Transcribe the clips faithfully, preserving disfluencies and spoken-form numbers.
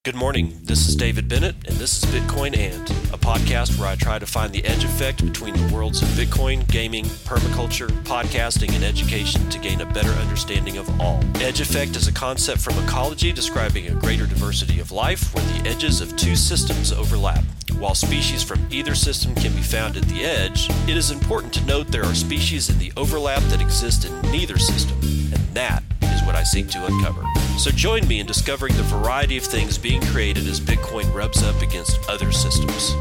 Good morning. This is David Bennett, and this is Bitcoin And, a podcast where I try to find the edge effect between the worlds of Bitcoin, gaming, permaculture, podcasting, and education to gain a better understanding of all. Edge effect is a concept from ecology describing a greater diversity of life where the edges of two systems overlap. While species from either system can be found at the edge, it is important to note there are species in the overlap that exist in neither system, and that is what I seek to uncover. So join me in discovering the variety of things being created as Bitcoin rubs up against other systems.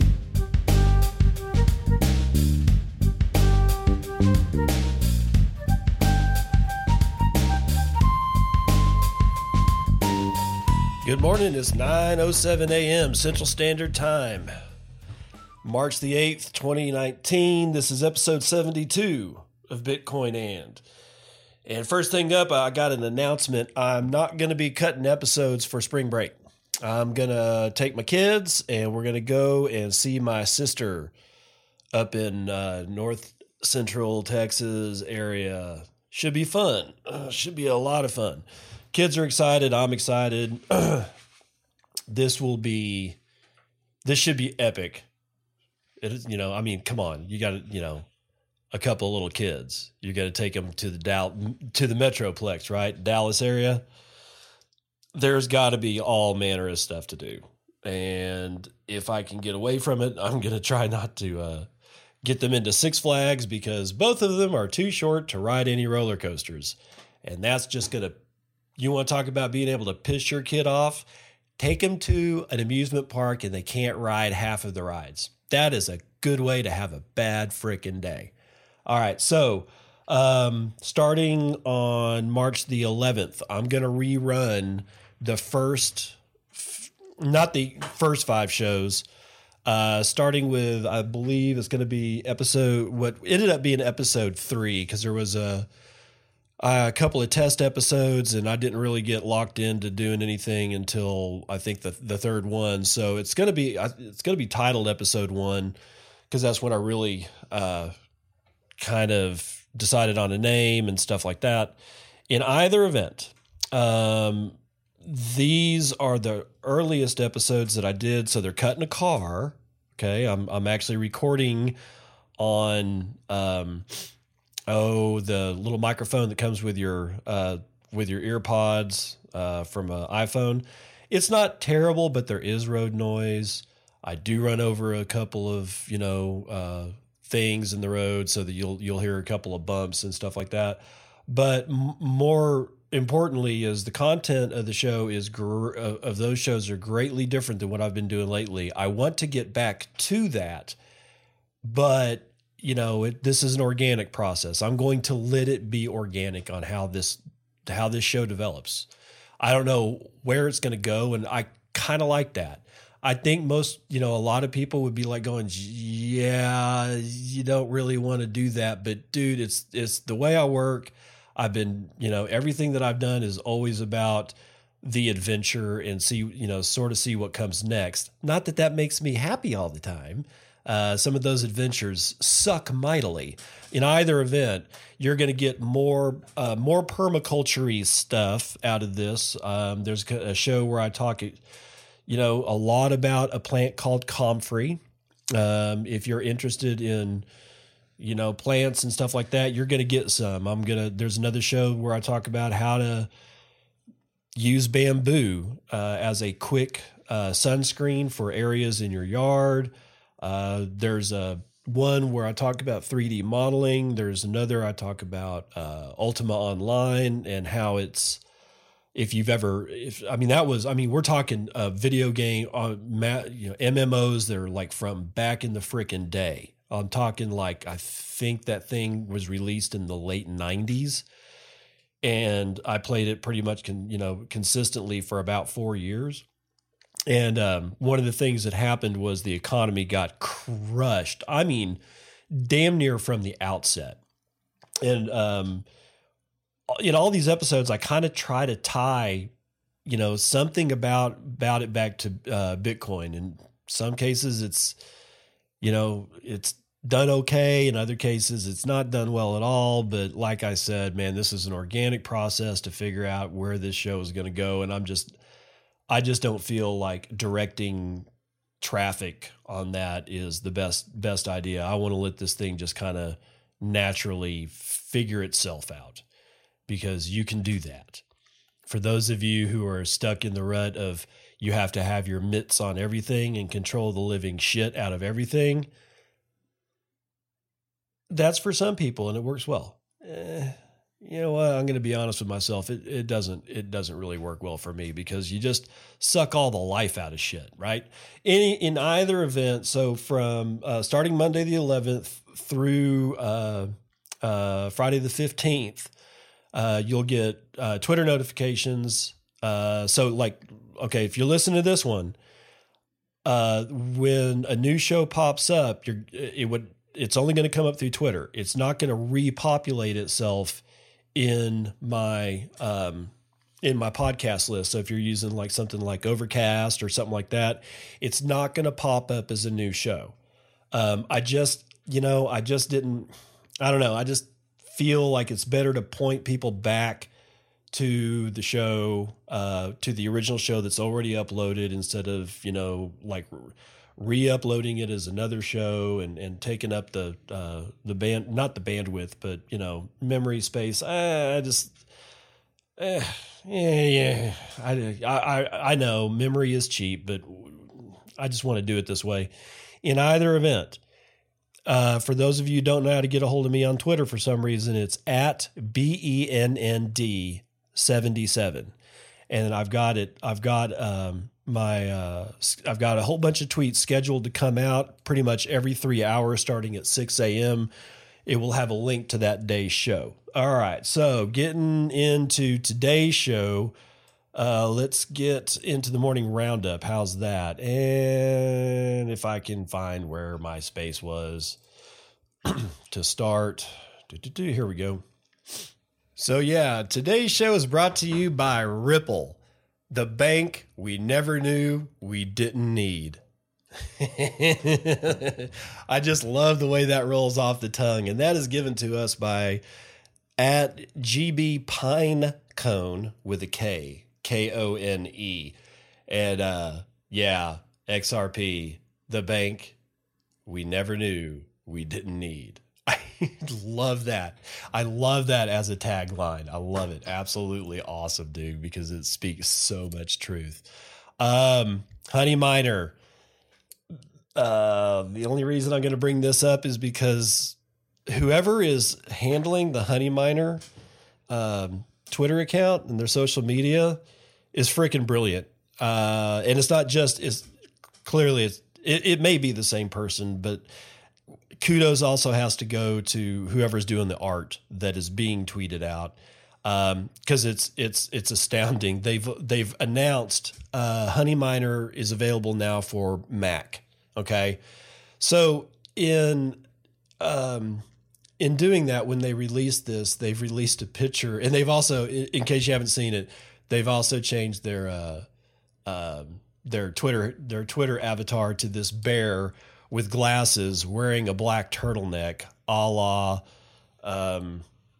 Good morning, it's nine oh seven a.m. Central Standard Time. March the eighth, twenty nineteen. This is episode seventy-two of Bitcoin And. And first thing up, I got an announcement. I'm not going to be cutting episodes for spring break. I'm going to take my kids and we're going to go and see my sister up in uh, north central Texas area. Should be fun. Uh, should be a lot of fun. Kids are excited. I'm excited. This will be, this should be epic. It is, you know, I mean, come on, you got to, you know, a couple of little kids. You got to take them to the Dal- to the Metroplex, right? Dallas area. There's got to be all manner of stuff to do. And if I can get away from it, I'm going to try not to uh, get them into Six Flags because both of them are too short to ride any roller coasters. And that's just going to, you want to talk about being able to piss your kid off? Take them to an amusement park and they can't ride half of the rides. That is a good way to have a bad freaking day. All right, so um, starting on March the eleventh, I'm going to rerun the first, not the first five shows, uh, starting with, I believe it's going to be episode, what ended up being episode three, because there was a, a couple of test episodes, and I didn't really get locked into doing anything until I think the the third one. So it's going to be, it's going to be titled episode one, because that's when I really uh, kind of decided on a name and stuff like that. In either event, um, these are the earliest episodes that I did. So they're cut in a car. Okay. I'm, I'm actually recording on, um, oh, the little microphone that comes with your, uh, with your ear pods, uh, from an iPhone. It's not terrible, but there is road noise. I do run over a couple of, you know, uh, things in the road so that you'll you'll hear a couple of bumps and stuff like that. But m- more importantly is the content of the show is gr- of those shows are greatly different than what I've been doing lately. I want to get back to that, but you know, it, this is an organic process. I'm going to let it be organic on how this how this show develops. I don't know where it's going to go, and I kind of like that. I think most, you know, a lot of people would be like going, yeah, you don't really want to do that. But dude, it's, it's the way I work. I've been, you know, everything that I've done is always about the adventure and see, you know, sort of see what comes next. Not that that makes me happy all the time. Uh, some of those adventures suck mightily. In either event, you're going to get more, uh, more permaculture-y stuff out of this. Um, there's a show where I talk you know, a lot about a plant called comfrey. Um, if you're interested in, you know, plants and stuff like that, you're going to get some. I'm going to, there's another show where I talk about how to use bamboo uh, as a quick uh, sunscreen for areas in your yard. Uh, there's a one where I talk about three D modeling. There's another I talk about uh, Ultima Online and how it's, if you've ever, if I mean, that was, I mean, we're talking a video game, uh, you know, M M Os that are like from back in the frickin' day. I'm talking like, I think that thing was released in the late nineties. And I played it pretty much, con, you know, consistently for about four years. And um, one of the things that happened was the economy got crushed. I mean, damn near from the outset. And, um, in all these episodes, I kind of try to tie, you know, something about, about it back to uh, Bitcoin. In some cases, it's, you know, it's done okay. In other cases, it's not done well at all. But like I said, man, this is an organic process to figure out where this show is going to go. And I'm just, I just don't feel like directing traffic on that is the best best idea. I want to let this thing just kind of naturally figure itself out, because you can do that. For those of you who are stuck in the rut of you have to have your mitts on everything and control the living shit out of everything, that's for some people and it works well. Eh, you know what? I'm going to be honest with myself. It, it doesn't, it doesn't really work well for me, because you just suck all the life out of shit, right? Any, in either event. So from uh, starting Monday the eleventh through uh, uh, Friday the fifteenth, uh, you'll get uh, Twitter notifications. Uh, so like, okay, if you listen to this one, uh, when a new show pops up, you're, it would, it's only going to come up through Twitter. It's not going to repopulate itself in my, um, in my podcast list. So if you're using like something like Overcast or something like that, it's not going to pop up as a new show. Um, I just, you know, I just didn't, I don't know. I just feel like it's better to point people back to the show, uh, to the original show that's already uploaded, instead of, you know, like re-uploading it as another show and, and taking up the, uh, the band, not the bandwidth, but, you know, memory space. I, I just, eh, yeah, yeah. I, I, I know memory is cheap, but I just want to do it this way. In either event, uh, for those of you who don't know how to get a hold of me on Twitter for some reason, it's at B E N N D seventy-seven. And I've got it, I've got, um, my, uh, I've got a whole bunch of tweets scheduled to come out pretty much every three hours, starting at six a.m. It will have a link to that day's show. All right. So getting into today's show, uh, let's get into the morning roundup. How's that? And if I can find where my space was to start, here we go. So yeah, today's show is brought to you by Ripple, the bank we never knew we didn't need. I just love the way that rolls off the tongue. And that is given to us by at G B Pinecone with a K, K O N E. And uh, yeah, X R P, the bank we never knew we didn't need. I love that. I love that as a tagline. I love it. Absolutely awesome, dude, because it speaks so much truth. Um, Honey Miner. Uh, the only reason I'm going to bring this up is because whoever is handling the Honey Miner um, Twitter account and their social media is freaking brilliant. Uh, and it's not just, it's clearly, it's, it, it may be the same person, but kudos also has to go to whoever's doing the art that is being tweeted out. Um, cause it's, it's, it's astounding. They've, they've announced, uh, Honey Miner is available now for Mac. Okay. So in, um, in doing that, when they released this, they've released a picture, and they've also, in case you haven't seen it, they've also changed their, uh, um, their Twitter, their Twitter avatar to this bear with glasses wearing a black turtleneck, a la, um,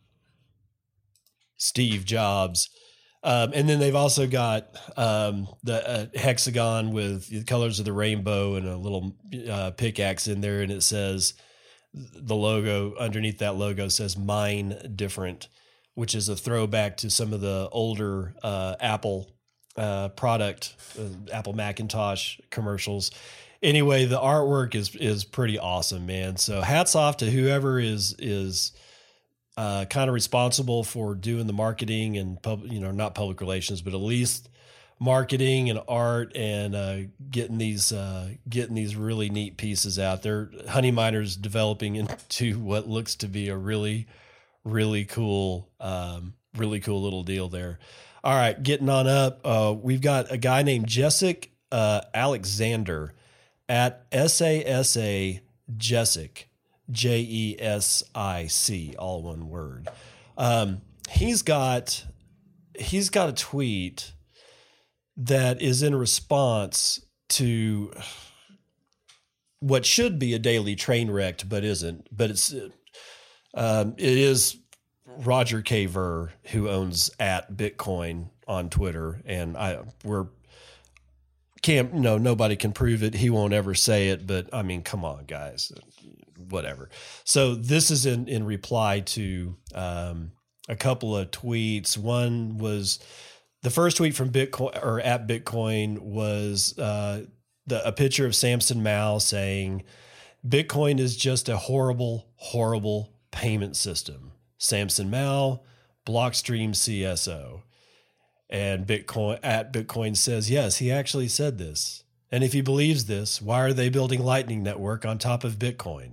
Steve Jobs. Um, and then they've also got um, the uh, hexagon with the colors of the rainbow and a little uh, pickaxe in there. And it says, the logo underneath that logo says "Mine Different," which is a throwback to some of the older uh, Apple uh, product, uh, Apple Macintosh commercials. Anyway, the artwork is is pretty awesome, man. So hats off to whoever is is uh, kind of responsible for doing the marketing and pub, you know, not public relations, but at least marketing and art, and uh, getting these uh, getting these really neat pieces out there. Honey Miner's developing into what looks to be a really, really cool, um, really cool little deal there. All right, getting on up. Uh, we've got a guy named Jessic uh, Alexander at S A S A Jessic, J E S I C, all one word. Um, he's got he's got a tweet that is in response to what should be a daily train wreck, but isn't. But it's um, it is Roger K. Ver, who owns at Bitcoin on Twitter, and I we're can't, no, nobody can prove it. He won't ever say it, but I mean, come on, guys, whatever. So this is in, in reply to um, a couple of tweets. One was the first tweet from Bitcoin or at Bitcoin was uh, the, a picture of Samson Mow saying, Bitcoin is just a horrible, horrible payment system. Samson Mow, Blockstream C S O. And Bitcoin at Bitcoin says, yes, he actually said this. And if he believes this, why are they building Lightning Network on top of Bitcoin?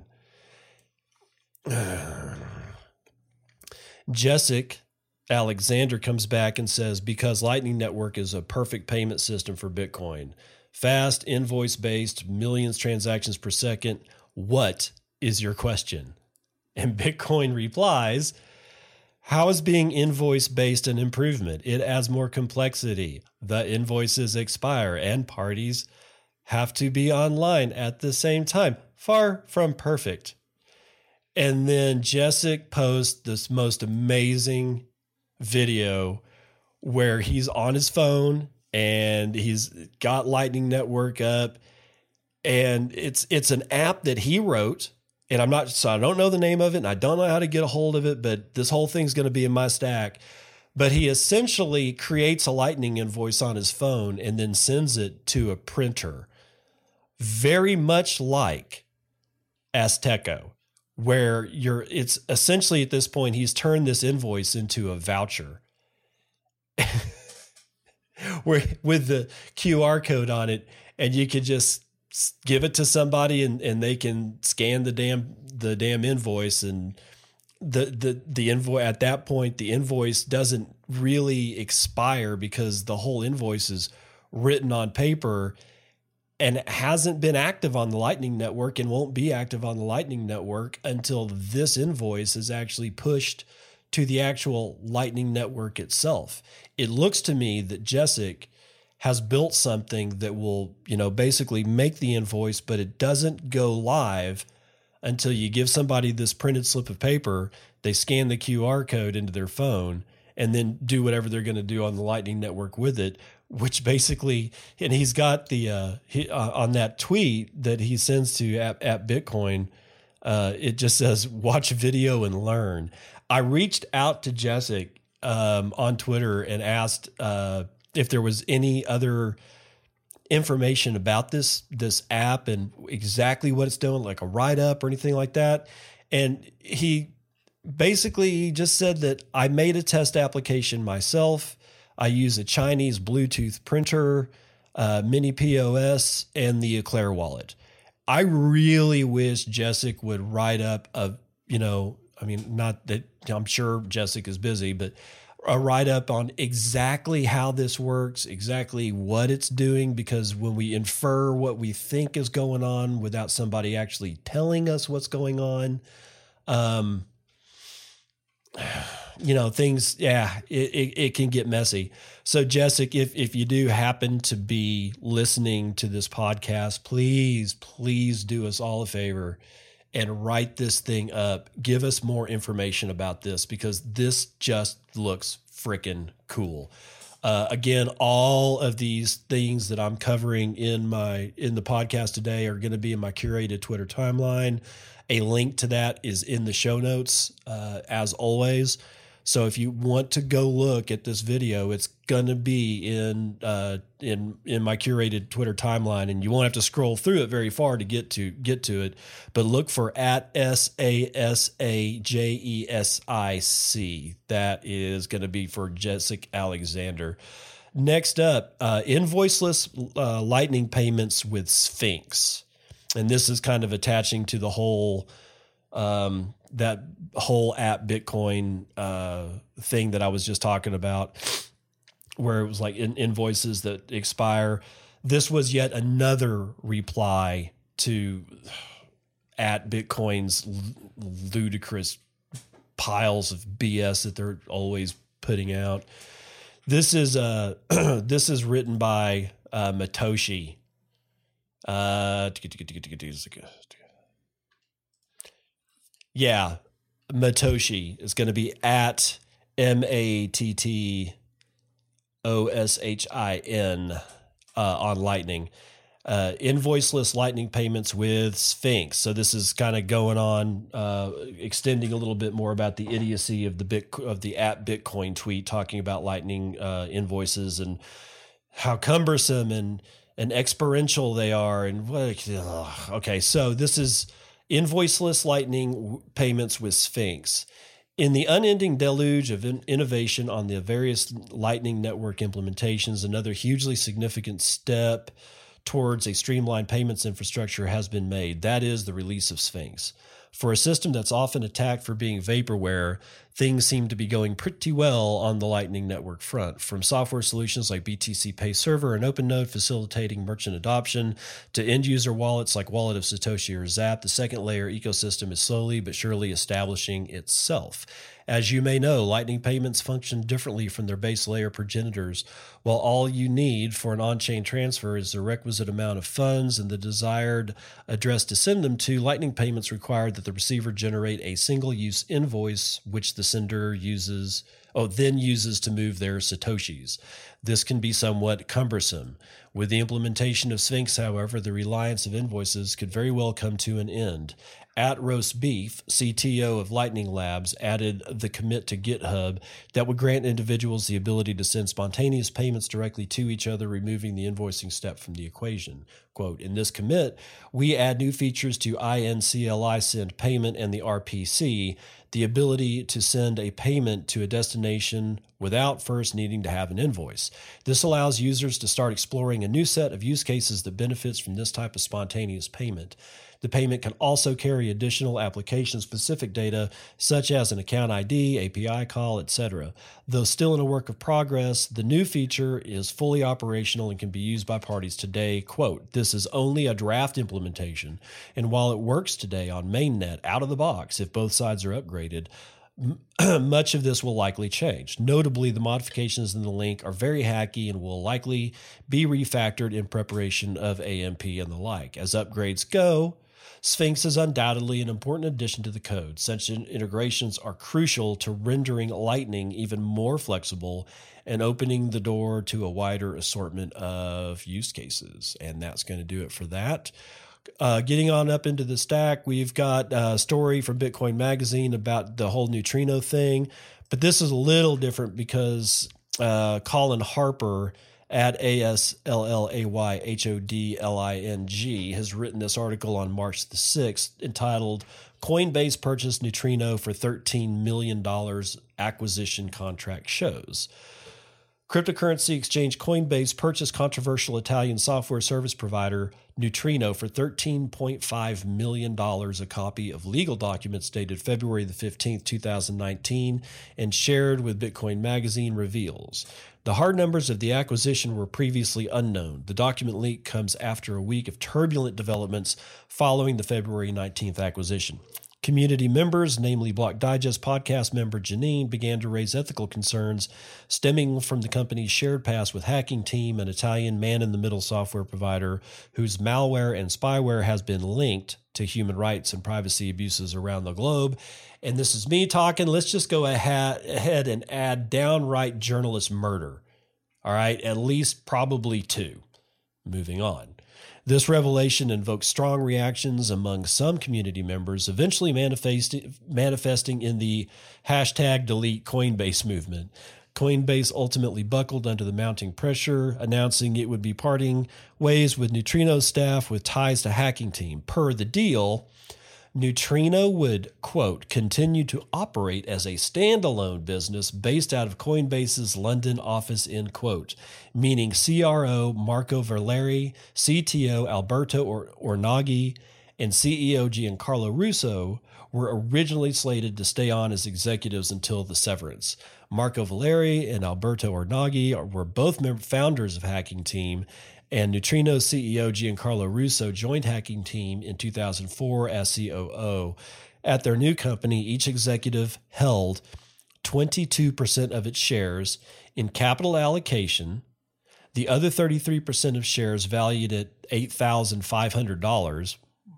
Jessic Alexander comes back and says, because Lightning Network is a perfect payment system for Bitcoin. Fast, invoice-based, millions transactions per second. What is your question? And Bitcoin replies, how is being invoice-based an improvement? It adds more complexity. The invoices expire and parties have to be online at the same time. Far from perfect. And then Jessic posts this most amazing video where he's on his phone and he's got Lightning Network up, and it's it's an app that he wrote. And I'm not, so I don't know the name of it and I don't know how to get a hold of it, but this whole thing's going to be in my stack. But he essentially creates a Lightning invoice on his phone and then sends it to a printer. Very much like Azteco, where you're, it's essentially at this point, he's turned this invoice into a voucher where with the Q R code on it, and you could just give it to somebody and, and they can scan the damn, the damn invoice. And the, the, the invoice at that point, the invoice doesn't really expire because the whole invoice is written on paper and hasn't been active on the Lightning Network and won't be active on the Lightning Network until this invoice is actually pushed to the actual Lightning Network itself. It looks to me that Jessic has built something that will, you know, basically make the invoice, but it doesn't go live until you give somebody this printed slip of paper, they scan the Q R code into their phone, and then do whatever they're going to do on the Lightning Network with it, which basically, and he's got the, uh, he, uh, on that tweet that he sends to at, at Bitcoin, uh, it just says, watch video and learn. I reached out to Jessic um, on Twitter and asked, uh, if there was any other information about this, this app and exactly what it's doing, like a write-up or anything like that. And he basically he just said that I made a test application myself. I use a Chinese Bluetooth printer, uh, mini P O S, and the Eclair wallet. I really wish Jessic would write up a, you know, I mean, not that I'm sure Jessic is busy, but a write-up on exactly how this works, exactly what it's doing, because when we infer what we think is going on without somebody actually telling us what's going on, um, you know, things, yeah, it, it, it can get messy. So Jessic, if, if you do happen to be listening to this podcast, please, please do us all a favor and write this thing up. Give us more information about this, because this just looks freaking cool. Uh, again, all of these things that I'm covering in my in the podcast today are going to be in my curated Twitter timeline. A link to that is in the show notes, uh, as always. So if you want to go look at this video, it's going to be in uh, in in my curated Twitter timeline, and you won't have to scroll through it very far to get to get to it. But look for at S A S A J E S I C. That is going to be for Jessic Alexander. Next up, uh, invoiceless uh, Lightning payments with Sphinx, and this is kind of attaching to the whole. Um, that whole app Bitcoin uh, thing that I was just talking about, where it was like in invoices that expire. This was yet another reply to at Bitcoin's ludicrous piles of B S that they're always putting out. This is uh, this is written by uh, Matoshi. Uh, Yeah, Matoshi is going to be at M A T T O S H I N uh, on Lightning. Uh, invoiceless Lightning payments with Sphinx. So this is kind of going on, uh, extending a little bit more about the idiocy of the bit of the at Bitcoin tweet, talking about Lightning uh, invoices and how cumbersome and and experiential they are. And what? Ugh. Okay, so this is invoiceless Lightning payments with Sphinx. In the unending deluge of in- innovation on the various Lightning Network implementations, another hugely significant step towards a streamlined payments infrastructure has been made. That is the release of Sphinx. For a system that's often attacked for being vaporware, things seem to be going pretty well on the Lightning Network front. From software solutions like B T C Pay Server and OpenNode facilitating merchant adoption to end-user wallets like Wallet of Satoshi or Zap, the second layer ecosystem is slowly but surely establishing itself. As you may know, Lightning payments function differently from their base layer progenitors. While all you need for an on-chain transfer is the requisite amount of funds and the desired address to send them to, Lightning payments require that the receiver generate a single-use invoice, which the sender uses, oh, then uses to move their Satoshis. This can be somewhat cumbersome. With the implementation of Sphinx, however, the reliance of invoices could very well come to an end. At Roast Beef, C T O of Lightning Labs, added the commit to GitHub that would grant individuals the ability to send spontaneous payments directly to each other, removing the invoicing step from the equation. Quote, in this commit, we add new features to I N C L I send payment and the R P C, the ability to send a payment to a destination without first needing to have an invoice. This allows users to start exploring a new set of use cases that benefits from this type of spontaneous payment. The payment can also carry additional application-specific data, such as an account I D, A P I call, et cetera. Though still in a work of progress, the new feature is fully operational and can be used by parties today. Quote, this is only a draft implementation, and while it works today on mainnet out of the box, if both sides are upgraded, much of this will likely change. Notably, the modifications in the link are very hacky and will likely be refactored in preparation of A M P and the like. As upgrades go, Sphinx is undoubtedly an important addition to the code. Such integrations are crucial to rendering Lightning even more flexible and opening the door to a wider assortment of use cases. And that's going to do it for that. Uh, getting on up into the stack, we've got a story from Bitcoin Magazine about the whole neutrino thing. But this is a little different because uh, Colin Harper at A S L L A Y H O D L I N G has written this article on March the sixth entitled Coinbase Purchased Neutrino for thirteen million dollars Acquisition Contract Shows. Cryptocurrency exchange Coinbase purchased controversial Italian software service provider Neutrino for thirteen point five million dollars, a copy of legal documents dated February the fifteenth, twenty nineteen, and shared with Bitcoin Magazine reveals. The hard numbers of the acquisition were previously unknown. The document leak comes after a week of turbulent developments following the February nineteenth acquisition. Community members, namely Block Digest podcast member Janine, began to raise ethical concerns stemming from the company's shared past with Hacking Team, an Italian man-in-the-middle software provider whose malware and spyware has been linked to human rights and privacy abuses around the globe. And this is me talking. Let's just go ahead and add downright journalist murder. All right, at least probably two. Moving on. This revelation invoked strong reactions among some community members, eventually manifest, manifesting in the hashtag delete Coinbase movement. Coinbase ultimately buckled under the mounting pressure, announcing it would be parting ways with Neutrino's staff with ties to Hacking Team. Per the deal, Neutrino would, quote, continue to operate as a standalone business based out of Coinbase's London office, end quote, meaning C R O Marco Valeri, C T O Alberto or- Ornaghi, and C E O Giancarlo Russo were originally slated to stay on as executives until the severance. Marco Valeri and Alberto Ornaghi were both founders of Hacking Team, and Neutrino's C E O Giancarlo Russo joined Hacking Team in two thousand four as C O O. At their new company, each executive held twenty-two percent of its shares in capital allocation. The other thirty-three percent of shares valued at eight thousand five hundred dollars.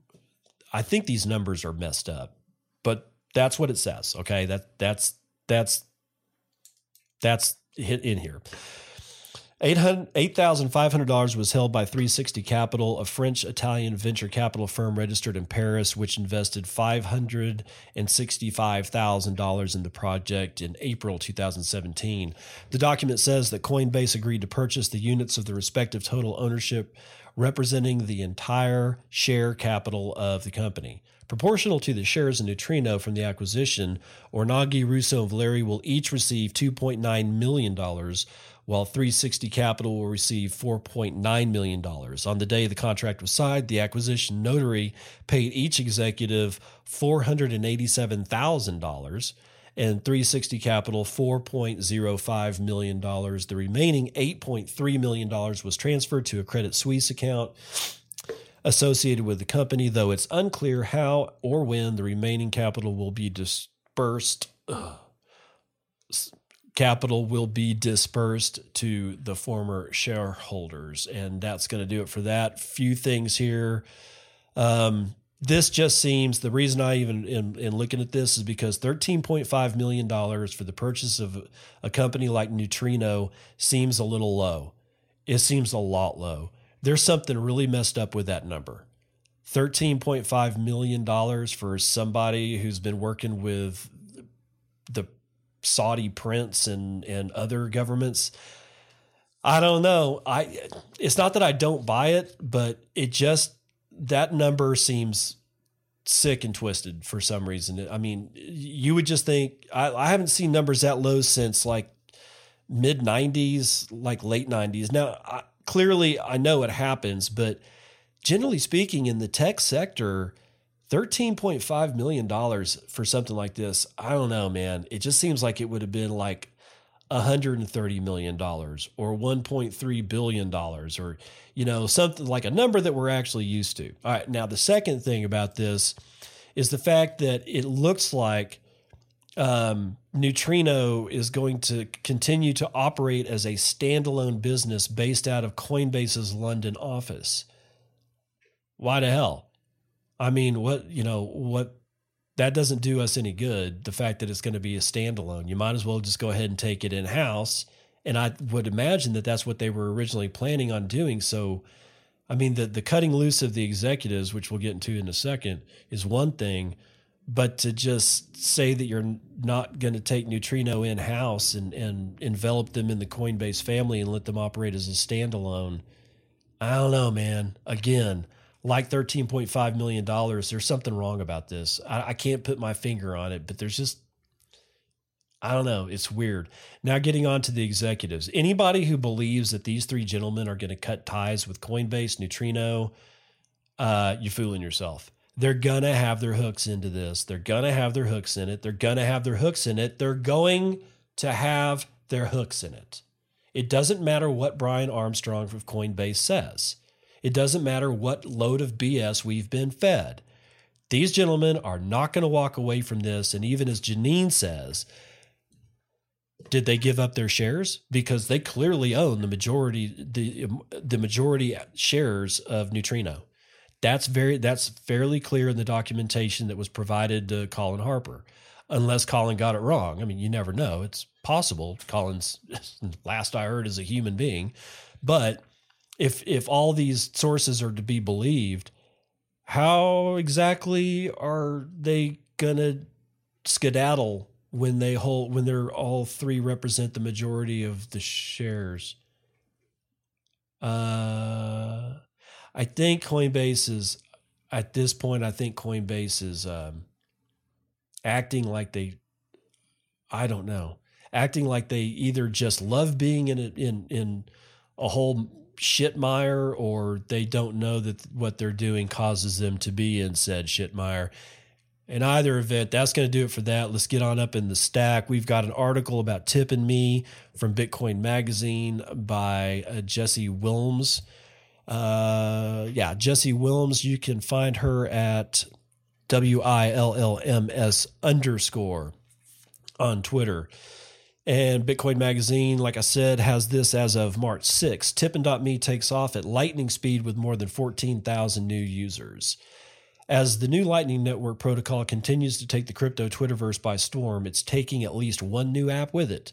I think these numbers are messed up, but that's what it says. Okay, that that's that's that's hit in here. eight thousand five hundred dollars was held by three sixty Capital, a French-Italian venture capital firm registered in Paris, which invested five hundred sixty-five thousand dollars in the project in April two thousand seventeen. The document says that Coinbase agreed to purchase the units of the respective total ownership representing the entire share capital of the company. Proportional to the shares in Neutrino from the acquisition, Ornaghi, Russo, and Valeri will each receive two point nine million dollars, while three sixty Capital will receive four point nine million dollars. On the day the contract was signed, the acquisition notary paid each executive four hundred eighty-seven thousand dollars and three sixty Capital four point zero five million dollars. The remaining eight point three million dollars was transferred to a Credit Suisse account associated with the company, though it's unclear how or when the remaining capital will be dispersed. Ugh. Capital will be dispersed to the former shareholders. And that's going to do it for that. Few things here. Um, this just seems, the reason I even am, am looking at this is because thirteen point five million dollars for the purchase of a company like Neutrino seems a little low. It seems a lot low. There's something really messed up with that number. thirteen point five million dollars for somebody who's been working with the Saudi prince and, and other governments. I don't know. I, it's not that I don't buy it, but it just, that number seems sick and twisted for some reason. I mean, you would just think, I, I haven't seen numbers that low since like mid nineties, like late nineties. Now, I, clearly I know it happens, but generally speaking in the tech sector, thirteen point five million dollars for something like this, I don't know, man. It just seems like it would have been like one hundred thirty million dollars or one point three billion dollars or, you know, something like a number that we're actually used to. All right. Now, the second thing about this is the fact that it looks like um, Neutrino is going to continue to operate as a standalone business based out of Coinbase's London office. Why the hell? I mean, what, you know, what, that doesn't do us any good. The fact that it's going to be a standalone, you might as well just go ahead and take it in house. And I would imagine that that's what they were originally planning on doing. So, I mean, the, the cutting loose of the executives, which we'll get into in a second, is one thing, but to just say that you're not going to take Neutrino in house and, and envelop them in the Coinbase family and let them operate as a standalone. I don't know, man. Again, like thirteen point five million dollars, there's something wrong about this. I, I can't put my finger on it, but there's just, I don't know. It's weird. Now getting on to the executives. Anybody who believes that these three gentlemen are going to cut ties with Coinbase, Neutrino, uh, you're fooling yourself. They're going to have their hooks into this. They're going to have their hooks in it. They're going to have their hooks in it. They're going to have their hooks in it. It doesn't matter what Brian Armstrong of Coinbase says. It doesn't matter what load of B S we've been fed. These gentlemen are not going to walk away from this. And even as Janine says, did they give up their shares? Because they clearly own the majority, the, the majority shares of Neutrino. That's very, that's fairly clear in the documentation that was provided to Colin Harper, unless Colin got it wrong. I mean, you never know. It's possible. Colin's, last I heard, is a human being. But if, if all these sources are to be believed, how exactly are they going to skedaddle when they hold, when they're all three represent the majority of the shares? Uh, I think Coinbase is, at this point, I think Coinbase is um, acting like they, I don't know, acting like they either just love being in a, in in a whole shit mire, or they don't know that what they're doing causes them to be in said shit mire. In either event, that's going to do it for that. Let's get on up in the stack. We've got an article about Tip and Me from Bitcoin Magazine by uh, Jesse Wilms. Uh, yeah, Jesse Wilms. You can find her at W I L L M S underscore on Twitter. And Bitcoin Magazine, like I said, has this as of March sixth. Tippin dot me takes off at lightning speed with more than fourteen thousand new users. As the new Lightning Network protocol continues to take the crypto Twitterverse by storm, it's taking at least one new app with it.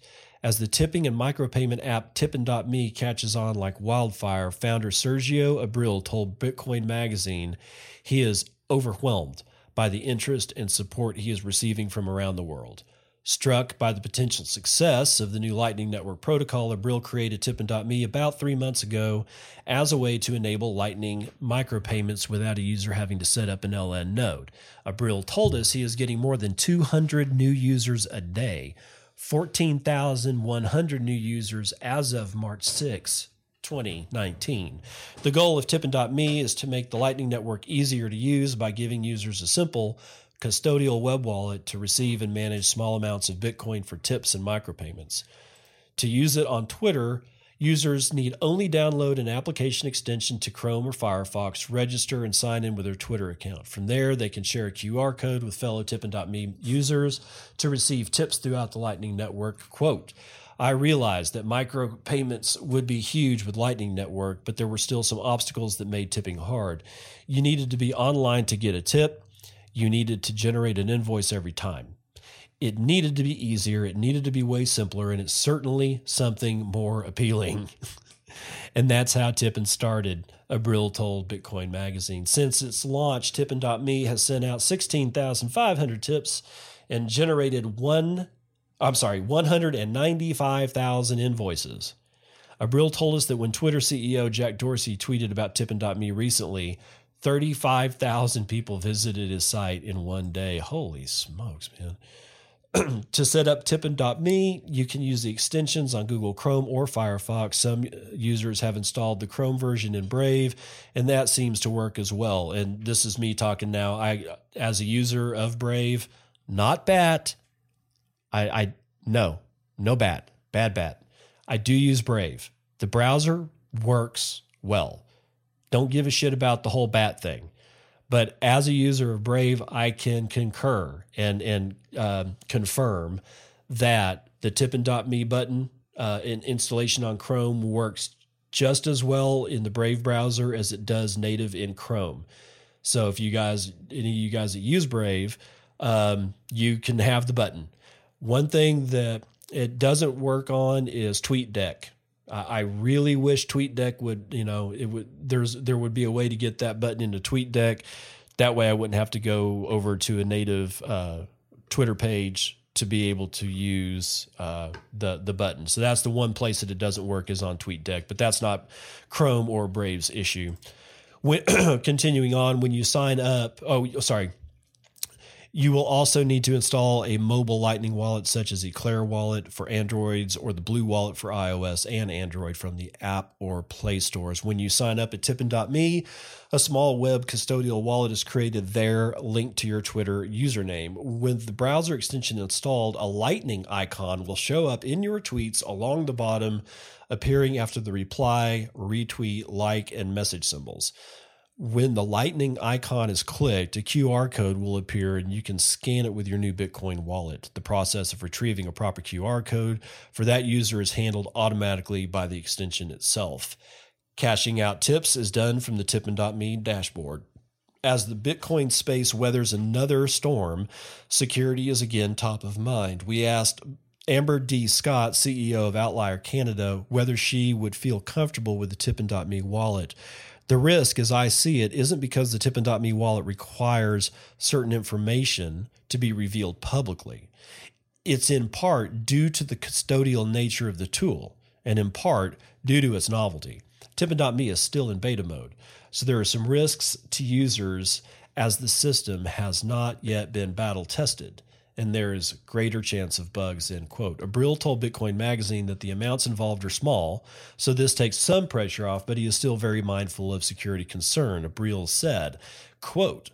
As the tipping and micropayment app Tippin dot me catches on like wildfire, founder Sergio Abril told Bitcoin Magazine he is overwhelmed by the interest and support he is receiving from around the world. Struck by the potential success of the new Lightning Network protocol, Abril created Tippin dot me about three months ago as a way to enable Lightning micropayments without a user having to set up an L N node. Abril told us he is getting more than two hundred new users a day, fourteen thousand one hundred new users as of March sixth, twenty nineteen. The goal of Tippin dot me is to make the Lightning Network easier to use by giving users a simple custodial web wallet to receive and manage small amounts of Bitcoin for tips and micropayments. To use it on Twitter, users need only download an application extension to Chrome or Firefox, register, and sign in with their Twitter account. From there, they can share a Q R code with fellow Tippin dot me users to receive tips throughout the Lightning Network. Quote, I realized that micropayments would be huge with Lightning Network, but there were still some obstacles that made tipping hard. You needed to be online to get a tip. You needed to generate an invoice every time. It needed to be easier. It needed to be way simpler, and it's certainly something more appealing. And that's how Tippin started, Abril told Bitcoin Magazine. Since its launch, Tippin dot me has sent out sixteen thousand five hundred tips and generated one, I'm sorry, one hundred ninety-five thousand invoices. Abril told us that when Twitter C E O Jack Dorsey tweeted about Tippin dot me recently, thirty-five thousand people visited his site in one day. Holy smokes, man. To set up Tippin dot me, you can use the extensions on Google Chrome or Firefox. Some users have installed the Chrome version in Brave, and that seems to work as well. And this is me talking now. I, as a user of Brave, not bat. I, I no, no bat, bad bat. I do use Brave. The browser works well. Don't give a shit about the whole bat thing. But as a user of Brave, I can concur and and uh, confirm that the Tippin dot me button uh, in installation on Chrome works just as well in the Brave browser as it does native in Chrome. So if you guys, any of you guys that use Brave, um, you can have the button. One thing that it doesn't work on is TweetDeck. I really wish TweetDeck would, you know, it would. There's there would be a way to get that button into TweetDeck. That way, I wouldn't have to go over to a native uh, Twitter page to be able to use uh, the the button. So that's the one place that it doesn't work is on TweetDeck. But that's not Chrome or Brave's issue. When, continuing on, when you sign up, oh, sorry. You will also need to install a mobile Lightning wallet such as Eclair Wallet for Androids or the Blue Wallet for iOS and Android from the App or Play stores. When you sign up at Tippin dot me, a small web custodial wallet is created there linked to your Twitter username. With the browser extension installed, a Lightning icon will show up in your tweets along the bottom, appearing after the reply, retweet, like, and message symbols. When the Lightning icon is clicked, a Q R code will appear and you can scan it with your new Bitcoin wallet. The process of retrieving a proper Q R code for that user is handled automatically by the extension itself. Cashing out tips is done from the Tippin dot me dashboard. As the Bitcoin space weathers another storm, security is again top of mind. We asked Amber D. Scott, C E O of Outlier Canada, whether she would feel comfortable with the Tippin dot me wallet. The risk, as I see it, isn't because the Tippin dot me wallet requires certain information to be revealed publicly. It's in part due to the custodial nature of the tool, and in part due to its novelty. Tippin dot me is still in beta mode, so there are some risks to users as the system has not yet been battle tested, and there is greater chance of bugs, end quote. Abril told Bitcoin Magazine that the amounts involved are small, so this takes some pressure off, but he is still very mindful of security concern. Abril said, quote,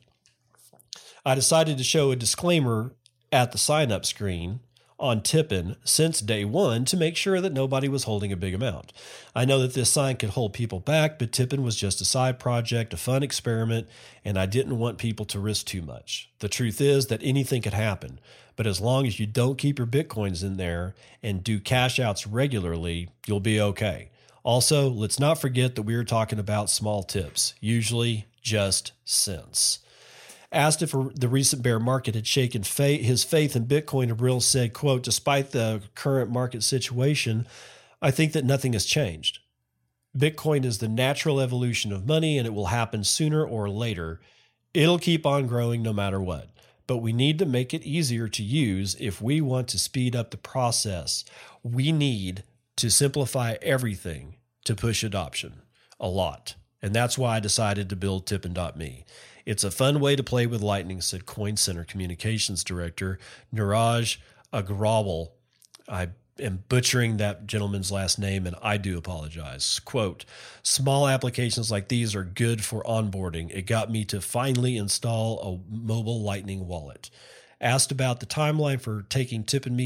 I decided to show a disclaimer at the sign-up screen on Tippin since day one to make sure that nobody was holding a big amount. I know that this sign could hold people back, but Tippin was just a side project, a fun experiment, and I didn't want people to risk too much. The truth is that anything could happen, but as long as you don't keep your Bitcoins in there and do cash outs regularly, you'll be okay. Also, let's not forget that we are talking about small tips, usually just cents. Asked if the recent bear market had shaken faith, his faith in Bitcoin, Abril said, quote, "Despite the current market situation, I think that nothing has changed. Bitcoin is the natural evolution of money, and it will happen sooner or later. It'll keep on growing no matter what. But we need to make it easier to use if we want to speed up the process. We need to simplify everything to push adoption a lot. And that's why I decided to build Tippin dot me. It's a fun way to play with Lightning," said Coin Center Communications Director Niraj Agrawal. I am butchering that gentleman's last name, and I do apologize. Quote, "Small applications like these are good for onboarding. It got me to finally install a mobile Lightning wallet." Asked about the timeline for taking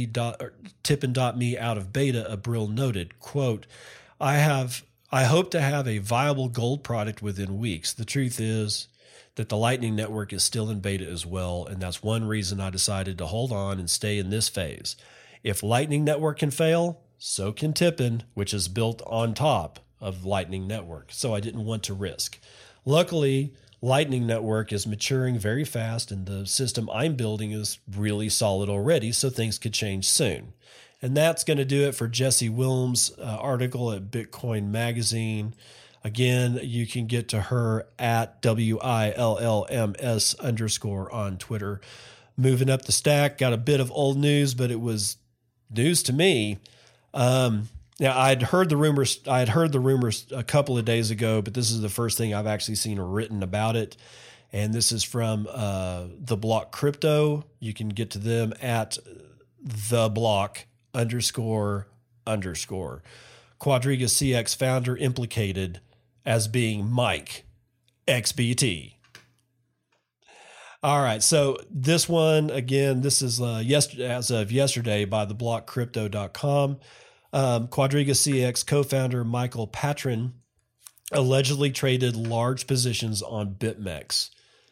Tippin dot me out of beta, Abril noted, quote, I have, I hope to have a viable gold product within weeks. The truth is that the Lightning Network is still in beta as well, and that's one reason I decided to hold on and stay in this phase. If Lightning Network can fail, so can Tippin, which is built on top of Lightning Network, so I didn't want to risk. Luckily, Lightning Network is maturing very fast, and the system I'm building is really solid already, so things could change soon. And that's going to do it for Jesse Wilms' uh, article at Bitcoin Magazine. Again, you can get to her at W I L L M S underscore on Twitter. Moving up the stack, got a bit of old news, but it was news to me. Um, now, I'd heard the rumors. I had heard the rumors a couple of days ago, but this is the first thing I've actually seen written about it. And this is from uh, The Block Crypto. You can get to them at The Block underscore underscore. Quadriga C X founder implicated as being Mike X B T. All right, so this one, again, this is uh, yesterday, as of yesterday by the block crypto dot com. Um, Quadriga C X co-founder Michael Patron allegedly traded large positions on BitMEX.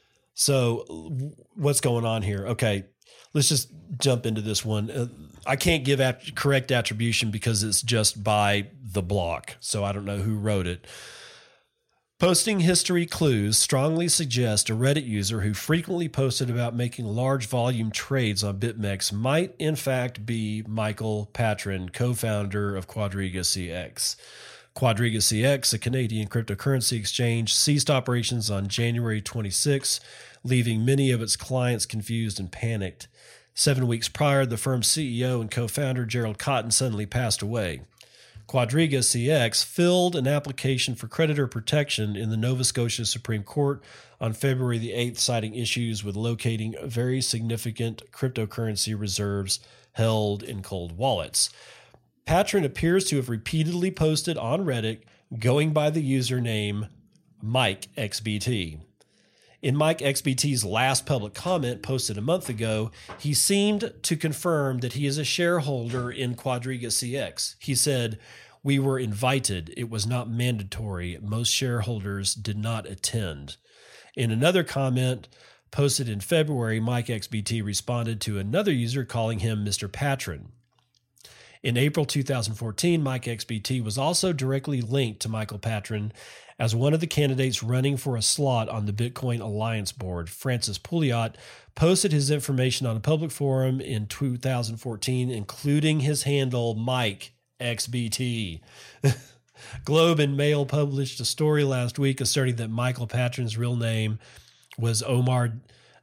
So what's going on here? Okay, let's just jump into this one. Uh, I can't give at- correct attribution because it's just by the block, so I don't know who wrote it. Posting history clues strongly suggest a Reddit user who frequently posted about making large volume trades on BitMEX might in fact be Michael Patron, co-founder of Quadriga C X. Quadriga C X, a Canadian cryptocurrency exchange, ceased operations on January twenty-sixth, leaving many of its clients confused and panicked. Seven weeks prior, the firm's C E O and co-founder Gerald Cotton suddenly passed away. Quadriga C X filed an application for creditor protection in the Nova Scotia Supreme Court on February the eighth, citing issues with locating very significant cryptocurrency reserves held in cold wallets. Patron appears to have repeatedly posted on Reddit going by the username Mike X B T. In Mike X B T's last public comment posted a month ago, he seemed to confirm that he is a shareholder in Quadriga C X. He said, "We were invited. It was not mandatory. Most shareholders did not attend." In another comment posted in February, Mike X B T responded to another user calling him Mister Patron. In April two thousand fourteen, Mike X B T was also directly linked to Michael Patron as one of the candidates running for a slot on the Bitcoin Alliance board. Francis Pouliot posted his information on a public forum in two thousand fourteen, including his handle Mike X B T. Globe and Mail published a story last week asserting that Michael Patron's real name was Omar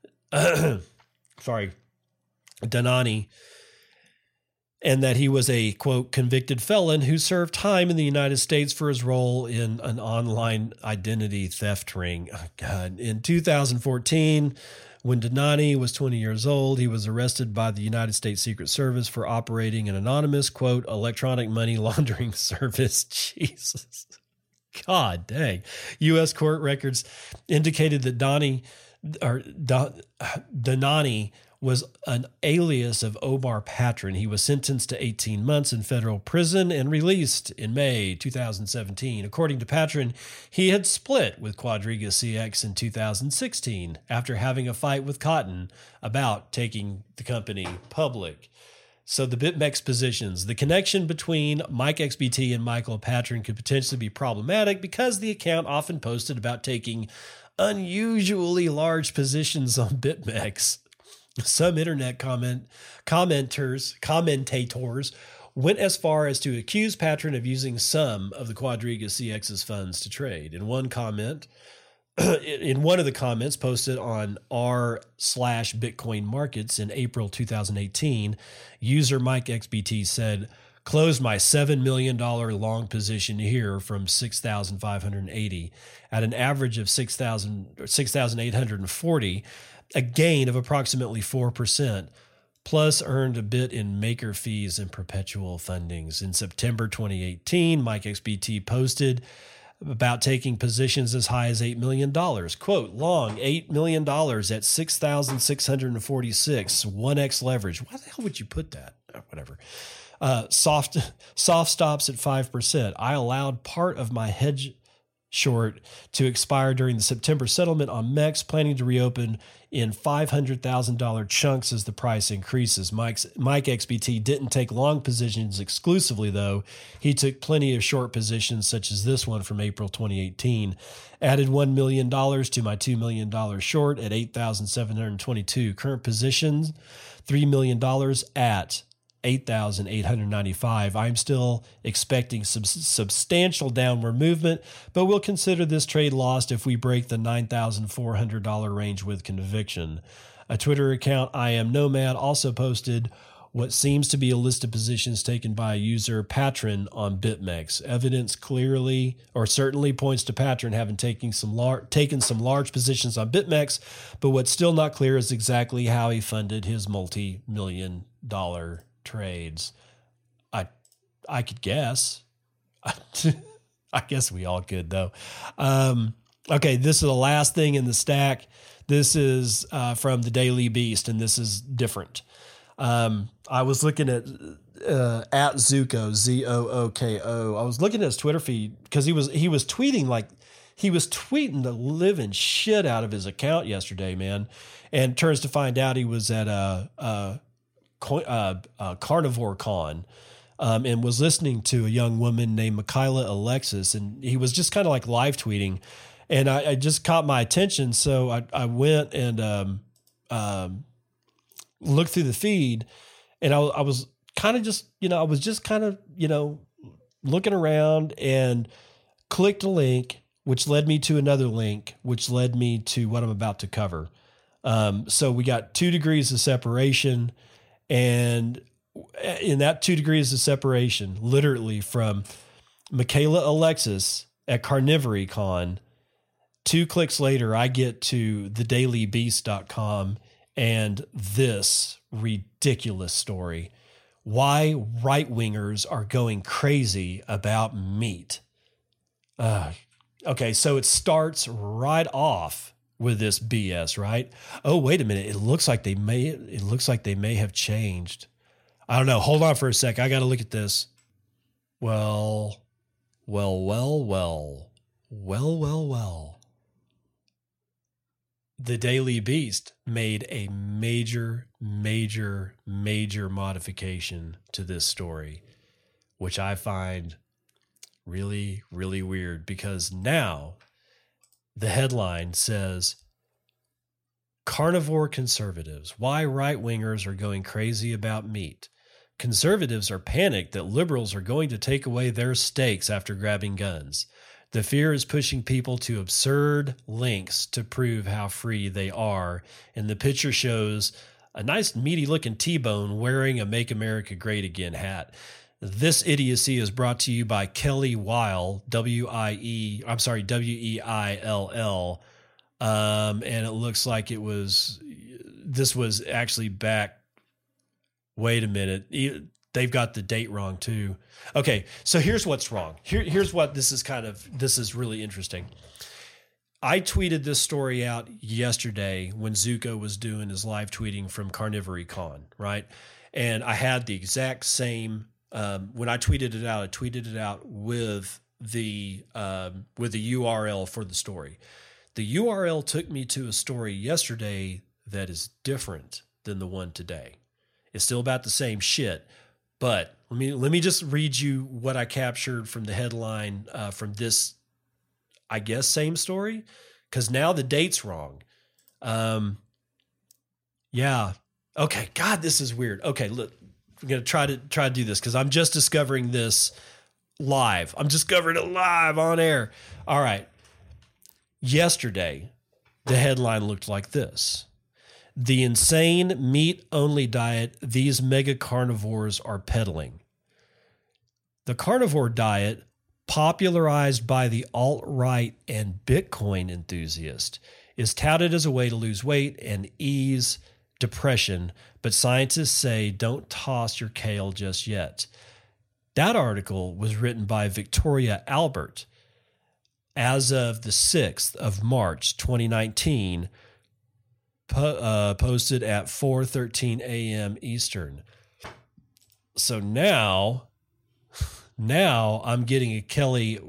sorry, Danani, and that he was a, quote, convicted felon who served time in the United States for his role in an online identity theft ring. Oh, God. In two thousand fourteen, when Danani was twenty years old, he was arrested by the United States Secret Service for operating an anonymous, quote, electronic money laundering service. Jesus. God dang. U S court records indicated that Donnie, or Don, Danani was an alias of Omar Patron. He was sentenced to eighteen months in federal prison and released in May two thousand seventeen. According to Patron, he had split with Quadriga C X in two thousand sixteen after having a fight with Cotton about taking the company public. So the BitMEX positions. The connection between Mike X B T and Michael Patron could potentially be problematic because the account often posted about taking unusually large positions on BitMEX. Some internet comment commenters, commentators went as far as to accuse Patron of using some of the Quadriga C X's funds to trade. In one comment, in one of the comments posted on r slash Bitcoin markets in April two thousand eighteen, user Mike X B T said, "Closed my seven million dollars long position here from six thousand five hundred eighty at an average of six thousand eight hundred forty, a gain of approximately four percent, plus earned a bit in maker fees and perpetual fundings." In September twenty eighteen, Mike X B T posted about taking positions as high as eight million dollars. Quote, long eight million dollars at six thousand six hundred forty-six, one X leverage. Why the hell would you put that? Oh, whatever. Uh, soft, soft stops at five percent. I allowed part of my hedge short to expire during the September settlement on M E X, planning to reopen in five hundred thousand dollars chunks as the price increases. Mike's, Mike X B T didn't take long positions exclusively, though. He took plenty of short positions, such as this one from April twenty eighteen. Added one million dollars to my two million dollars short at eight thousand seven hundred twenty-two. Current positions, three million dollars at eight thousand eight hundred ninety-five. I'm still expecting some substantial downward movement, but we'll consider this trade lost if we break the nine thousand four hundred dollars range with conviction. A Twitter account, I Am Nomad, also posted what seems to be a list of positions taken by a user Patron on BitMEX. Evidence clearly or certainly points to Patron having taken some, lar- taken some large positions on BitMEX, but what's still not clear is exactly how he funded his multi-million dollar trades. I I could guess. I guess we all could, though. Um, okay, this is the last thing in the stack. This is uh, from the Daily Beast, and this is different. Um, I was looking at uh, at Zooko, Z O O K O. I was looking at his Twitter feed because he was he was tweeting like he was tweeting the living shit out of his account yesterday, man. And turns to find out he was at a. a Uh, uh, Carnivore Con, um, and was listening to a young woman named Michaela Alexis, and he was just kind of like live tweeting, and I, I just caught my attention, so I, I went and um, um, looked through the feed, and I, I was kind of just, you know, I was just kind of, you know, looking around and clicked a link, which led me to another link, which led me to what I'm about to cover. Um, so we got two degrees of separation. And in that two degrees of separation, literally from Michaela Alexis at Carnivory Con, two clicks later, I get to the daily beast dot com and this ridiculous story. Why right-wingers are going crazy about meat. Uh, okay, so it starts right off with this B S, right? Oh, wait a minute. It looks like they may, it looks like they may have changed. I don't know. Hold on for a sec. I got to look at this. Well, well, well, well, well, well, well. The Daily Beast made a major, major, major modification to this story, which I find really, really weird because now the headline says, Carnivore Conservatives, why right-wingers are going crazy about meat. Conservatives are panicked that liberals are going to take away their steaks after grabbing guns. The fear is pushing people to absurd lengths to prove how free they are. And the picture shows a nice meaty-looking T-bone wearing a Make America Great Again hat. This idiocy is brought to you by Kelly Weil, W I E, I'm sorry, W E I L L. Um, and it looks like it was, this was actually back, wait a minute, they've got the date wrong too. Okay, so here's what's wrong. Here, here's what this is kind of, this is really interesting. I tweeted this story out yesterday when Zooko was doing his live tweeting from Carnivory Con, right? And I had the exact same Um, when I tweeted it out, I tweeted it out with the um, with the U R L for the story. The U R L took me to a story yesterday that is different than the one today. It's still about the same shit. But let me let me just read you what I captured from the headline uh, from this, I guess, same story, because now the date's wrong. Um, yeah. Okay. God, this is weird. Okay, look, I'm gonna try to try to do this because I'm just discovering this live. I'm discovering it live on air. All right. Yesterday, the headline looked like this. The insane meat-only diet these mega carnivores are peddling. The carnivore diet, popularized by the alt-right and Bitcoin enthusiast, is touted as a way to lose weight and ease depression, but scientists say don't toss your kale just yet. That article was written by Victoria Albert. As of the sixth of March, twenty nineteen, po- uh, posted at four thirteen a.m. Eastern. So now, now I'm getting a Kelly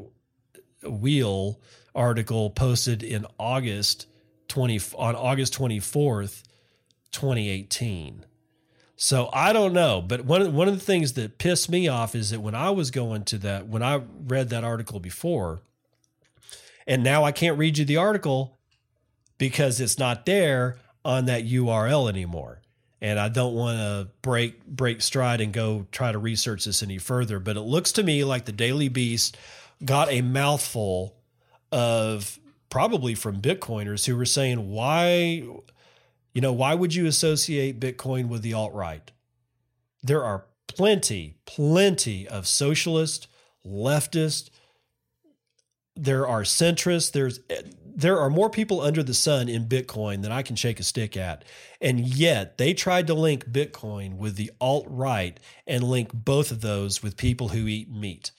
Wheel article posted in August twenty on August twenty-fourth, twenty eighteen. So I don't know, but one one of the things that pissed me off is that when I was going to that, when I read that article before, and now I can't read you the article because it's not there on that U R L anymore. And I don't want to break break stride and go try to research this any further. But it looks to me like the Daily Beast got a mouthful of, probably from Bitcoiners who were saying, why, you know, why would you associate Bitcoin with the alt-right? There are plenty, plenty of socialist, leftist, there are centrists, there's there are more people under the sun in Bitcoin than I can shake a stick at. And yet they tried to link Bitcoin with the alt-right and link both of those with people who eat meat.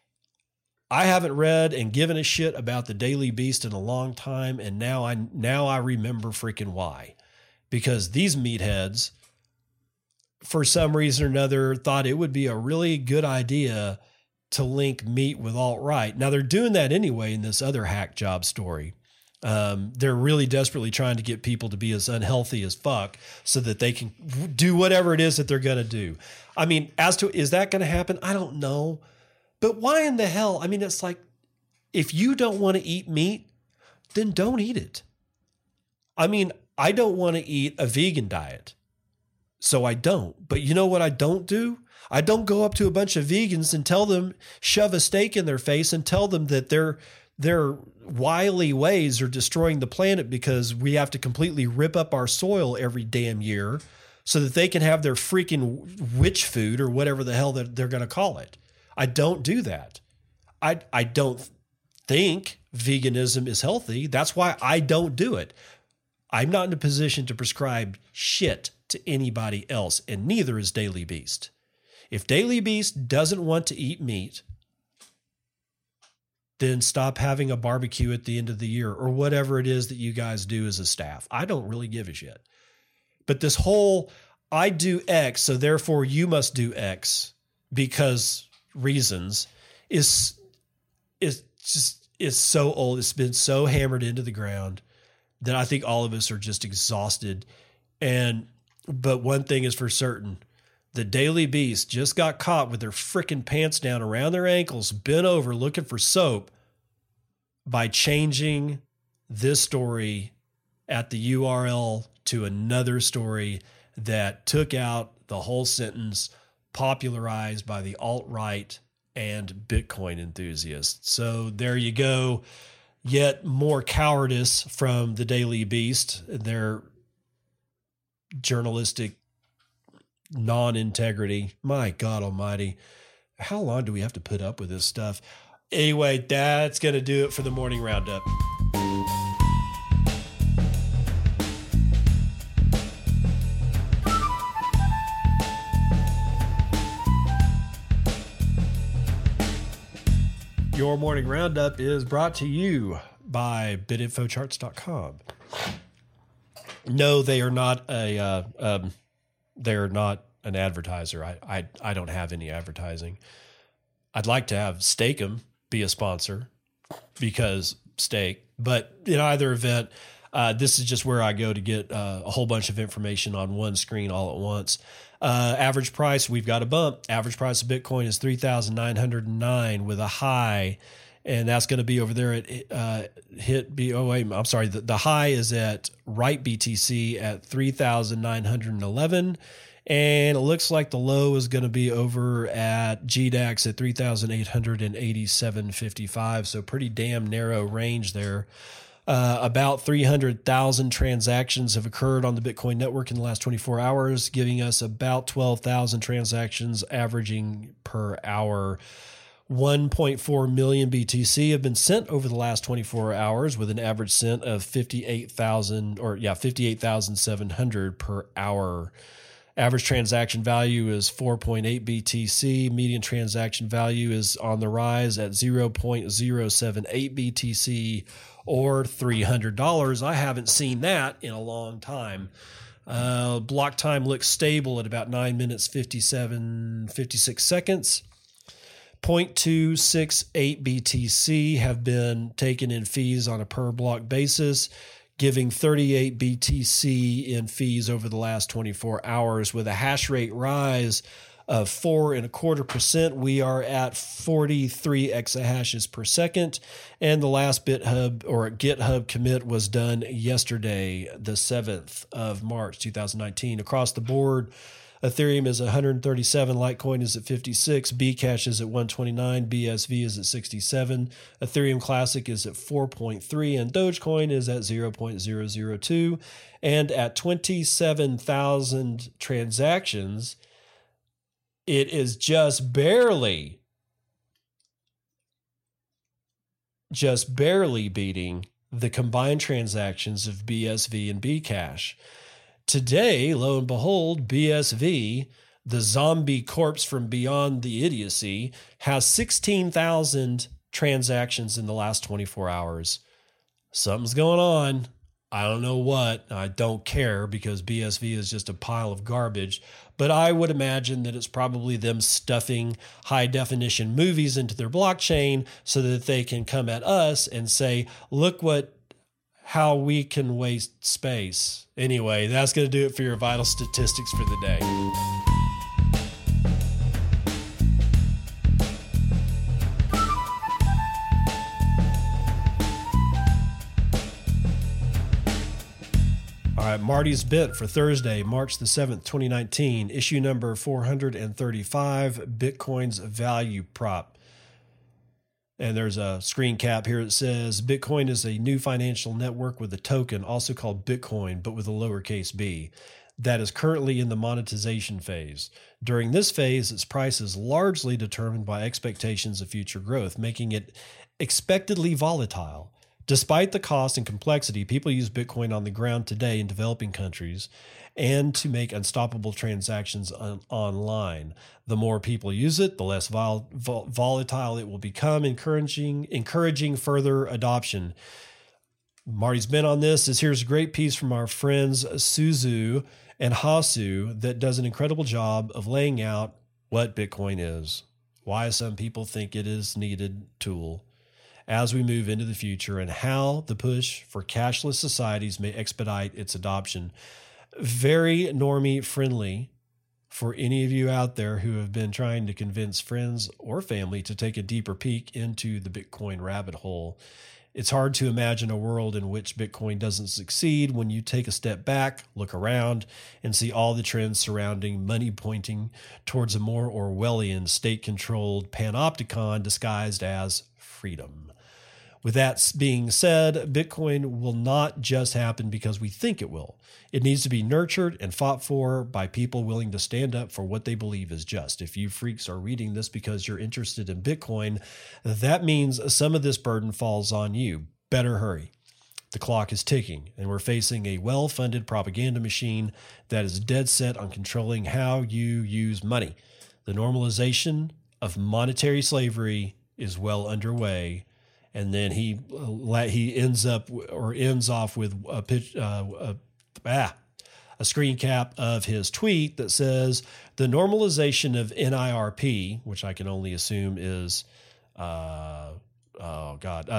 I haven't read and given a shit about the Daily Beast in a long time, and now I now I remember freaking why. Because these meatheads, for some reason or another, thought it would be a really good idea to link meat with alt-right. Now, they're doing that anyway in this other hack job story. Um, they're really desperately trying to get people to be as unhealthy as fuck so that they can do whatever it is that they're going to do. I mean, as to, is that going to happen? I don't know. But why in the hell? I mean, it's like, if you don't want to eat meat, then don't eat it. I mean, I don't want to eat a vegan diet, so I don't. But you know what I don't do? I don't go up to a bunch of vegans and tell them, shove a steak in their face and tell them that their their wily ways are destroying the planet because we have to completely rip up our soil every damn year so that they can have their freaking witch food or whatever the hell that they're going to call it. I don't do that. I I don't think veganism is healthy. That's why I don't do it. I'm not in a position to prescribe shit to anybody else, and neither is Daily Beast. If Daily Beast doesn't want to eat meat, then stop having a barbecue at the end of the year or whatever it is that you guys do as a staff. I don't really give a shit. But this whole, I do X, so therefore you must do X because reasons is, is just, is so old. It's been so hammered into the ground that I think all of us are just exhausted. And, but one thing is for certain, the Daily Beast just got caught with their frickin' pants down around their ankles, bent over looking for soap by changing this story at the U R L to another story that took out the whole sentence, popularized by the alt-right and Bitcoin enthusiasts. So there you go. Yet more cowardice from the Daily Beast, their journalistic non-integrity. My God almighty. How long do we have to put up with this stuff? Anyway, that's going to do it for the morning roundup. Your morning roundup is brought to you by bit info charts dot com. No, they are not a, uh, um, they're not an advertiser. I, I, I don't have any advertising. I'd like to have Steakum be a sponsor because steak, but in either event, Uh, this is just where I go to get uh, a whole bunch of information on one screen all at once. Uh, average price, we've got a bump. Average price of Bitcoin is three thousand nine hundred nine with a high, and that's going to be over there at uh, hit B. Oh, wait, I'm sorry. The, the high is at right B T C at three thousand nine hundred eleven. And it looks like the low is going to be over at G DAX at three thousand eight hundred eighty-seven point five five. So pretty damn narrow range there. Uh, about three hundred thousand transactions have occurred on the Bitcoin network in the last twenty-four hours, giving us about twelve thousand transactions averaging per hour. one point four million B T C have been sent over the last twenty-four hours with an average sent of fifty-eight thousand or yeah, fifty-eight thousand seven hundred per hour. Average transaction value is four point eight B T C. Median transaction value is on the rise at zero point zero seven eight B T C or three hundred dollars. I haven't seen that in a long time. Uh, block time looks stable at about nine minutes, fifty-seven, fifty-six seconds. zero point two six eight B T C have been taken in fees on a per block basis, giving thirty-eight B T C in fees over the last twenty-four hours with a hash rate rise of four and a quarter percent. We are at forty-three exahashes per second. And the last BitHub or GitHub commit was done yesterday, the seventh of March, two thousand nineteen. Across the board, Ethereum is one hundred thirty-seven, Litecoin is at fifty-six, Bcash is at one twenty-nine, B S V is at sixty-seven, Ethereum Classic is at four point three, and Dogecoin is at zero point zero zero two. And at twenty-seven thousand transactions, it is just barely, just barely beating the combined transactions of B S V and Bcash. Today, lo and behold, B S V, the zombie corpse from beyond the idiocy, has sixteen thousand transactions in the last twenty-four hours. Something's going on. I don't know what. I don't care because B S V is just a pile of garbage. But I would imagine that it's probably them stuffing high-definition movies into their blockchain so that they can come at us and say, look what how we can waste space. Anyway, that's going to do it for your vital statistics for the day. All right, Marty's Bit for Thursday, March the seventh, twenty nineteen, issue number four hundred thirty-five, Bitcoin's value prop. And there's a screen cap here that says Bitcoin is a new financial network with a token, also called Bitcoin, but with a lowercase b, that is currently in the monetization phase. During this phase, its price is largely determined by expectations of future growth, making it expectedly volatile. Despite the cost and complexity, people use Bitcoin on the ground today in developing countries and to make unstoppable transactions on, online. The more people use it, the less vol, vol, volatile it will become, encouraging encouraging further adoption. Marty's been on this. Is here's a great piece from our friends Suzu and Hasu that does an incredible job of laying out what Bitcoin is, why some people think it is needed tool as we move into the future, and how the push for cashless societies may expedite its adoption. Very normie friendly for any of you out there who have been trying to convince friends or family to take a deeper peek into the Bitcoin rabbit hole. It's hard to imagine a world in which Bitcoin doesn't succeed when you take a step back, look around, and see all the trends surrounding money pointing towards a more Orwellian, state-controlled panopticon disguised as freedom. With that being said, Bitcoin will not just happen because we think it will. It needs to be nurtured and fought for by people willing to stand up for what they believe is just. If you freaks are reading this because you're interested in Bitcoin, that means some of this burden falls on you. Better hurry. The clock is ticking, and we're facing a well-funded propaganda machine that is dead set on controlling how you use money. The normalization of monetary slavery is well underway. And then he he ends up or ends off with a pitch, uh, a, ah, a screen cap of his tweet that says the normalization of N I R P, which I can only assume is, uh, oh God, uh,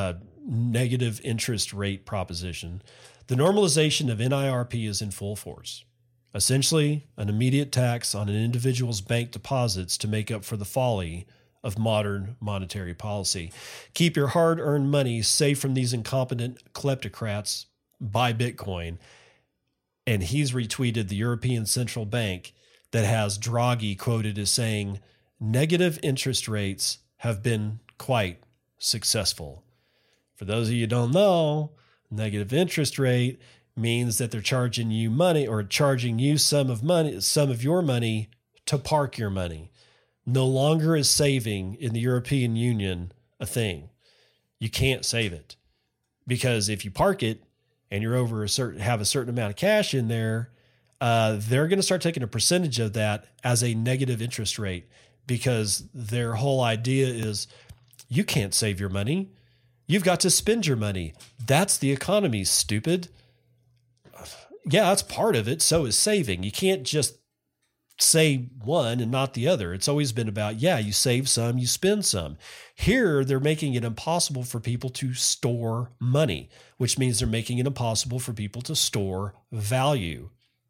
negative interest rate proposition, the normalization of N I R P is in full force. Essentially, an immediate tax on an individual's bank deposits to make up for the folly of modern monetary policy. Keep your hard-earned money safe from these incompetent kleptocrats. Buy Bitcoin. And he's retweeted the European Central Bank that has Draghi quoted as saying, negative interest rates have been quite successful. For those of you who don't know, negative interest rate means that they're charging you money or charging you some of money, some of your money to park your money. No longer is saving in the European Union a thing. You can't save it because if you park it and you're over a certain, have a certain amount of cash in there, uh, they're going to start taking a percentage of that as a negative interest rate because their whole idea is you can't save your money. You've got to spend your money. That's the economy, stupid. Yeah, that's part of it. So is saving. You can't just say one and not the other. It's always been about, yeah, you save some, you spend some. Here, they're making it impossible for people to store money, which means they're making it impossible for people to store value.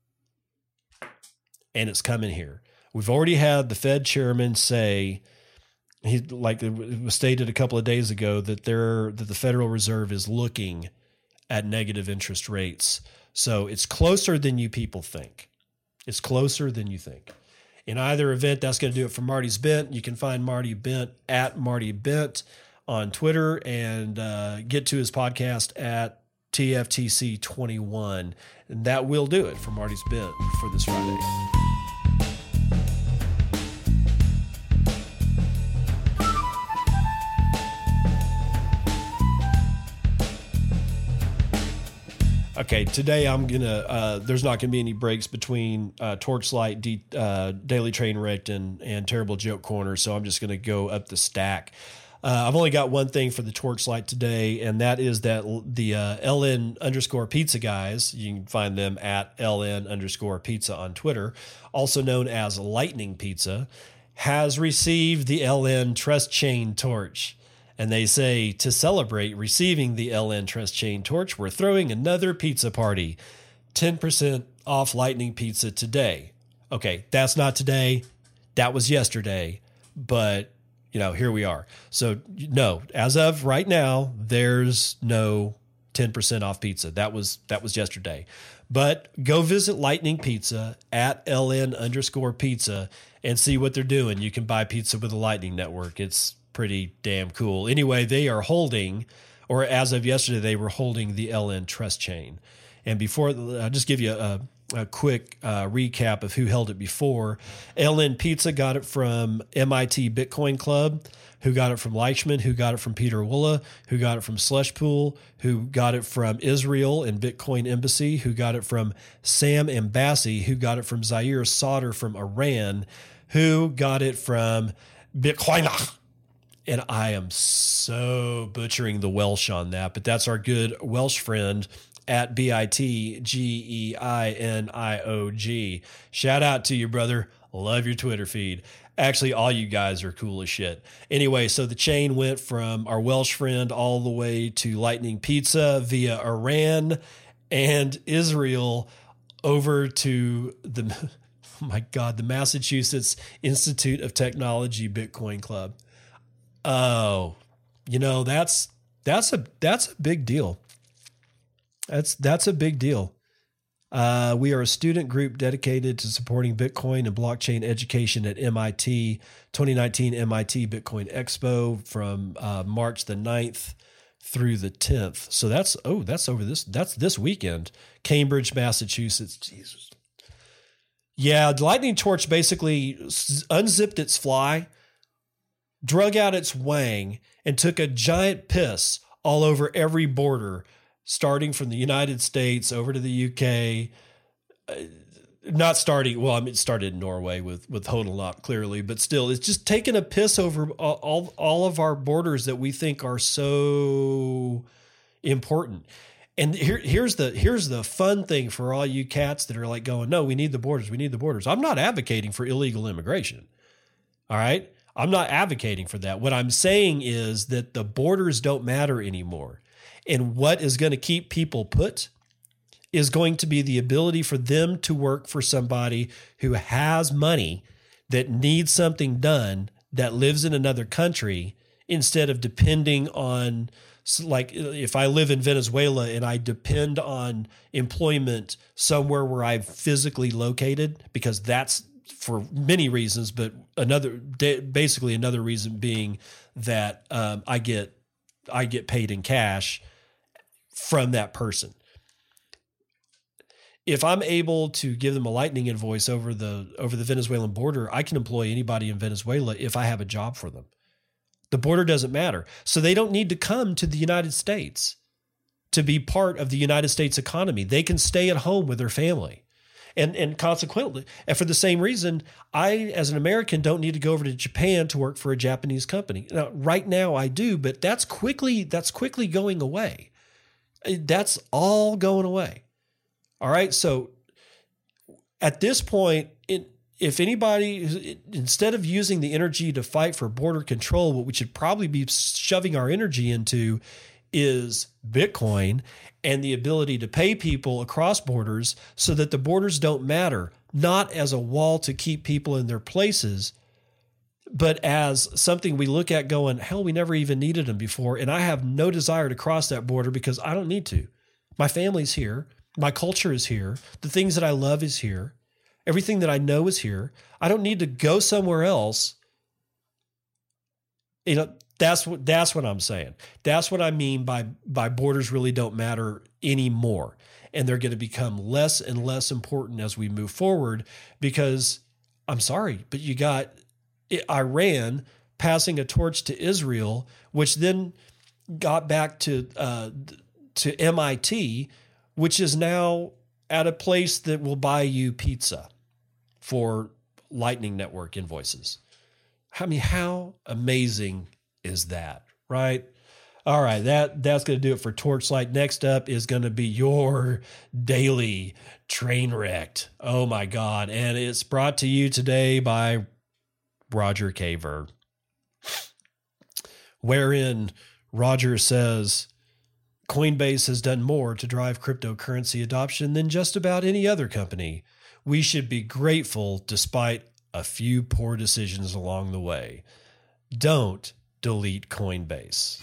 And it's coming here. We've already had the Fed chairman say, he like it was stated a couple of days ago that there that the Federal Reserve is looking at negative interest rates. So it's closer than you people think. It's closer than you think. In either event, that's going to do it for Marty's Bent. You can find Marty Bent at Marty Bent on Twitter and uh, get to his podcast at T F T C twenty-one. And that will do it for Marty's Bent for this Friday. Okay, today I'm going to, uh, there's not going to be any breaks between uh, Torchlight, D, uh, Daily Train Wrecked, and, and Terrible Joke Corner, so I'm just going to go up the stack. Uh, I've only got one thing for the Torchlight today, and that is that the uh, L N underscore pizza guys, you can find them at L N underscore pizza on Twitter, also known as Lightning Pizza, has received the L N Trust Chain Torch. And they say, to celebrate receiving the L N Trust Chain Torch, we're throwing another pizza party. ten percent off Lightning Pizza today. Okay, that's not today. That was yesterday. But, you know, here we are. So, no, as of right now, there's no ten percent off pizza. That was that was yesterday. But go visit Lightning Pizza at L N underscore pizza and see what they're doing. You can buy pizza with the Lightning Network. It's pretty damn cool. Anyway, they are holding, or as of yesterday, they were holding the L N Trust Chain. And before, I'll just give you a, a quick uh, recap of who held it before. L N Pizza got it from M I T Bitcoin Club, who got it from Leichman, who got it from Peter Woola, who got it from Slushpool, who got it from Israel and Bitcoin Embassy, who got it from Sam Embassy, who got it from Zaire Sauter from Iran, who got it from Bitcoiner. And I am so butchering the Welsh on that, but that's our good Welsh friend at B I T G E I N I O G. Shout out to you, brother. Love your Twitter feed. Actually, all you guys are cool as shit. Anyway, so the chain went from our Welsh friend all the way to Lightning Pizza via Iran and Israel over to the, oh my God, the Massachusetts Institute of Technology Bitcoin Club. Oh, you know, that's, that's a, that's a big deal. That's, that's a big deal. Uh, we are a student group dedicated to supporting Bitcoin and blockchain education at M I T. twenty nineteen M I T Bitcoin Expo from uh, March the ninth through the tenth. So that's, oh, that's over this, that's this weekend. Cambridge, Massachusetts. Jesus. Yeah. The Lightning Torch basically unzipped its fly, drug out its wang, and took a giant piss all over every border, starting from the United States over to the U K. Uh, not starting, well, I mean, it started in Norway with, with Hodel, clearly, but still, it's just taking a piss over all, all, all of our borders that we think are so important. And here, here's the here's the fun thing for all you cats that are like going, no, we need the borders, we need the borders. I'm not advocating for illegal immigration. All right? I'm not advocating for that. What I'm saying is that the borders don't matter anymore. And what is going to keep people put is going to be the ability for them to work for somebody who has money that needs something done that lives in another country, instead of depending on, like if I live in Venezuela and I depend on employment somewhere where I'm physically located, because that's for many reasons, but another, basically another reason being that um, I get, I get paid in cash from that person. If I'm able to give them a lightning invoice over the over the Venezuelan border, I can employ anybody in Venezuela if I have a job for them. The border doesn't matter. So they don't need to come to the United States to be part of the United States economy. They can stay at home with their family. And and consequently, and for the same reason, I, as an American, don't need to go over to Japan to work for a Japanese company. Now, right now I do, but that's quickly that's quickly going away. That's all going away. All right. So at this point, it, if anybody, instead of using the energy to fight for border control, what we should probably be shoving our energy into is Bitcoin and the ability to pay people across borders so that the borders don't matter, not as a wall to keep people in their places, but as something we look at going, hell, we never even needed them before. And I have no desire to cross that border because I don't need to. My family's here. My culture is here. The things that I love is here. Everything that I know is here. I don't need to go somewhere else. You know, that's what that's what I'm saying. That's what I mean by by borders really don't matter anymore. And they're going to become less and less important as we move forward, because I'm sorry, but you got Iran passing a torch to Israel, which then got back to uh, to M I T, which is now at a place that will buy you pizza for Lightning Network invoices. I mean, how amazing is that, right? All right, that that's going to do it for Torchlight. Next up is going to be your daily train wreck. Oh my God. And it's brought to you today by Roger Kaver, wherein Roger says, Coinbase has done more to drive cryptocurrency adoption than just about any other company. We should be grateful despite a few poor decisions along the way. Don't delete Coinbase.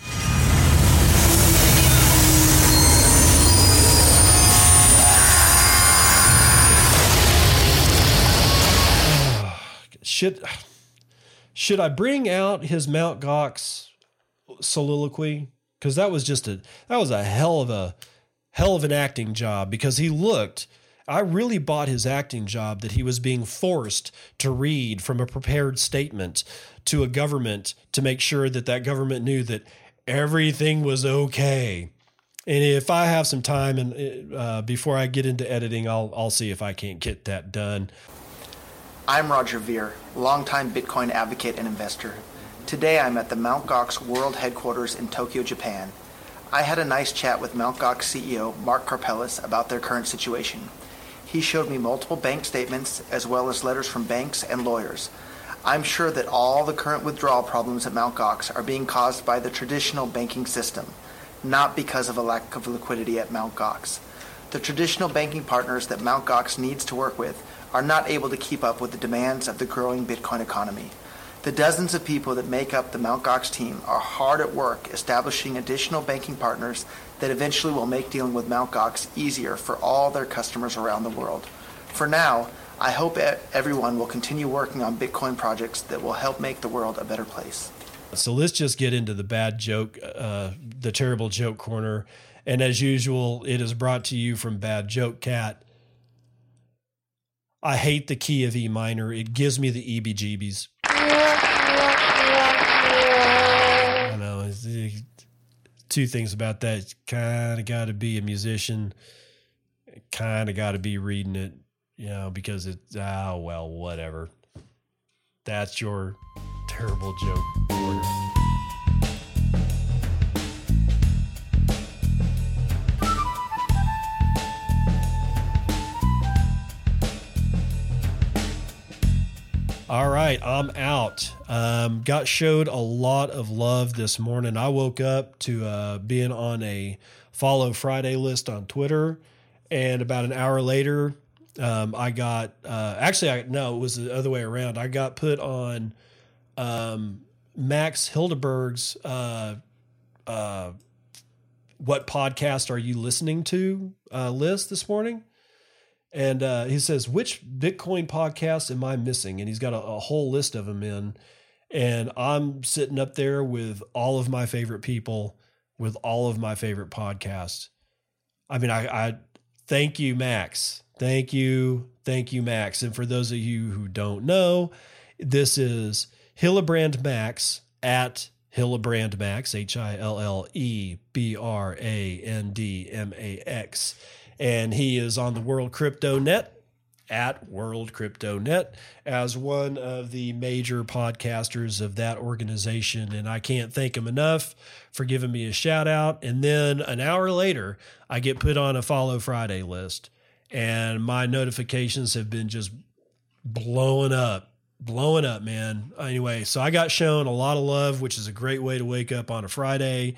Should, should I bring out his Mount Gox soliloquy? Because that was just a that was a hell of a hell of an acting job, because he looked, I really bought his acting job that he was being forced to read from a prepared statement to a government to make sure that that government knew that everything was okay. And if I have some time and uh, before I get into editing, I'll I'll see if I can't get that done. I'm Roger Ver, longtime Bitcoin advocate and investor. Today I'm at the Mount Gox World Headquarters in Tokyo, Japan. I had a nice chat with Mount Gox C E O Mark Karpeles about their current situation. He showed me multiple bank statements as well as letters from banks and lawyers. I'm sure that all the current withdrawal problems at Mount Gox are being caused by the traditional banking system, not because of a lack of liquidity at Mount Gox. The traditional banking partners that Mount Gox needs to work with are not able to keep up with the demands of the growing Bitcoin economy. The dozens of people that make up the Mount Gox team are hard at work establishing additional banking partners that eventually will make dealing with Mount Gox easier for all their customers around the world. For now, I hope everyone will continue working on Bitcoin projects that will help make the world a better place. So let's just get into the bad joke, uh, the terrible joke corner. And as usual, it is brought to you from Bad Joke Cat. I hate the key of E minor. It gives me the E B G Bs. I know. Two things about that. Kind of got to be a musician. Kind of got to be reading it, you know, because it's, oh, well, whatever. That's your terrible joke order. All right, I'm out. Um, got showed a lot of love this morning. I woke up to uh, being on a Follow Friday list on Twitter, and about an hour later, um, I got uh, actually, I no, it was the other way around. I got put on um, Max Hildeberg's uh, uh, "What podcast are you listening to?" uh, list this morning. And uh, he says, which Bitcoin podcast am I missing? And he's got a, a whole list of them in. And I'm sitting up there with all of my favorite people, with all of my favorite podcasts. I mean, I, I thank you, Max. Thank you. Thank you, Max. And for those of you who don't know, this is Hillebrand Max at Hillebrand Max, H I L L E B R A N D M A X. And he is on the World Crypto Net at World Crypto Net as one of the major podcasters of that organization. And I can't thank him enough for giving me a shout out. And then an hour later, I get put on a Follow Friday list, and my notifications have been just blowing up, blowing up, man. Anyway, so I got shown a lot of love, which is a great way to wake up on a Friday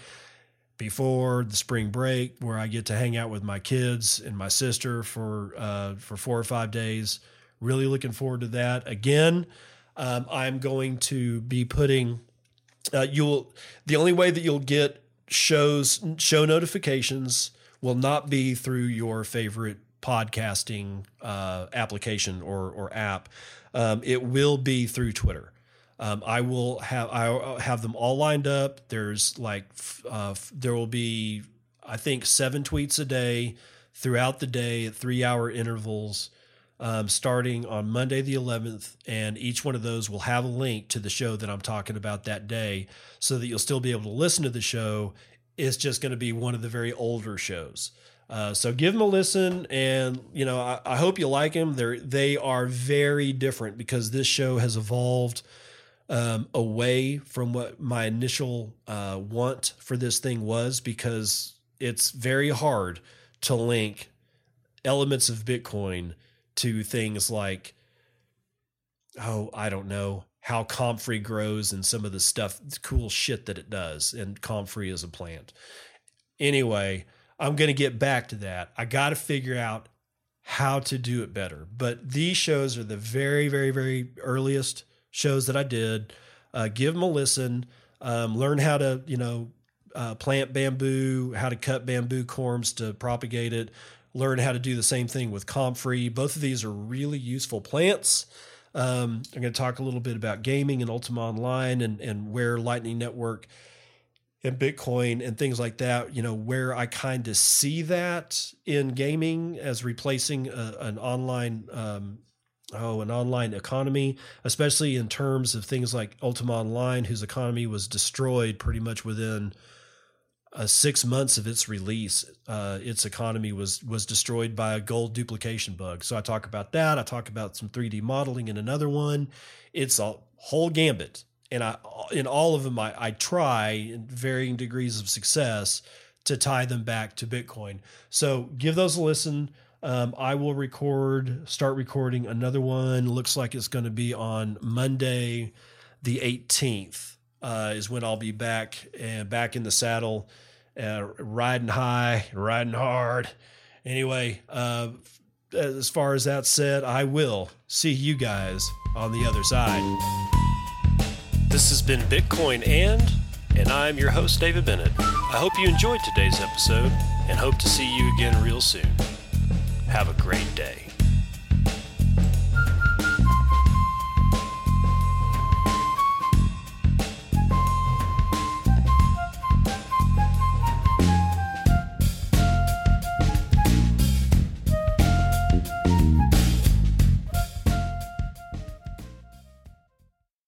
before the spring break, where I get to hang out with my kids and my sister for uh, for four or five days. Really looking forward to that. Again, um, I'm going to be putting uh, you'll the only way that you'll get shows show notifications will not be through your favorite podcasting uh, application or or app. Um, it will be through Twitter. Um, I will have I have them all lined up. There's like uh, there will be, I think, seven tweets a day throughout the day at three hour intervals, um, starting on Monday the eleventh, and each one of those will have a link to the show that I'm talking about that day, so that you'll still be able to listen to the show. It's just going to be one of the very older shows. Uh, so give them a listen, and you know I, I hope you like them. They're they are very different because this show has evolved Um, away from what my initial uh, want for this thing was, because it's very hard to link elements of Bitcoin to things like, oh, I don't know, how Comfrey grows and some of the stuff, the cool shit that it does, and Comfrey is a plant. Anyway, I'm going to get back to that. I got to figure out how to do it better. But these shows are the very, very, very earliest shows that I did. Uh, give them a listen, um, learn how to, you know, uh, plant bamboo, how to cut bamboo corms to propagate it, learn how to do the same thing with Comfrey. Both of these are really useful plants. Um, I'm going to talk a little bit about gaming and Ultima Online, and, and where Lightning Network and Bitcoin and things like that, you know, where I kind of see that in gaming as replacing a, an online, um, Oh, an online economy, especially in terms of things like Ultima Online, whose economy was destroyed pretty much within uh, six months of its release. Uh, its economy was was destroyed by a gold duplication bug. So I talk about that. I talk about some three D modeling in another one. It's a whole gambit. And I, in all of them, I, I try in varying degrees of success to tie them back to Bitcoin. So give those a listen. Um, I will record, start recording another one. Looks like it's going to be on Monday, the eighteenth, uh, is when I'll be back and back in the saddle, uh, riding high, riding hard. Anyway, uh, as far as that said, I will see you guys on the other side. This has been Bitcoin and, and I'm your host, David Bennett. I hope you enjoyed today's episode and hope to see you again real soon. Have a great day.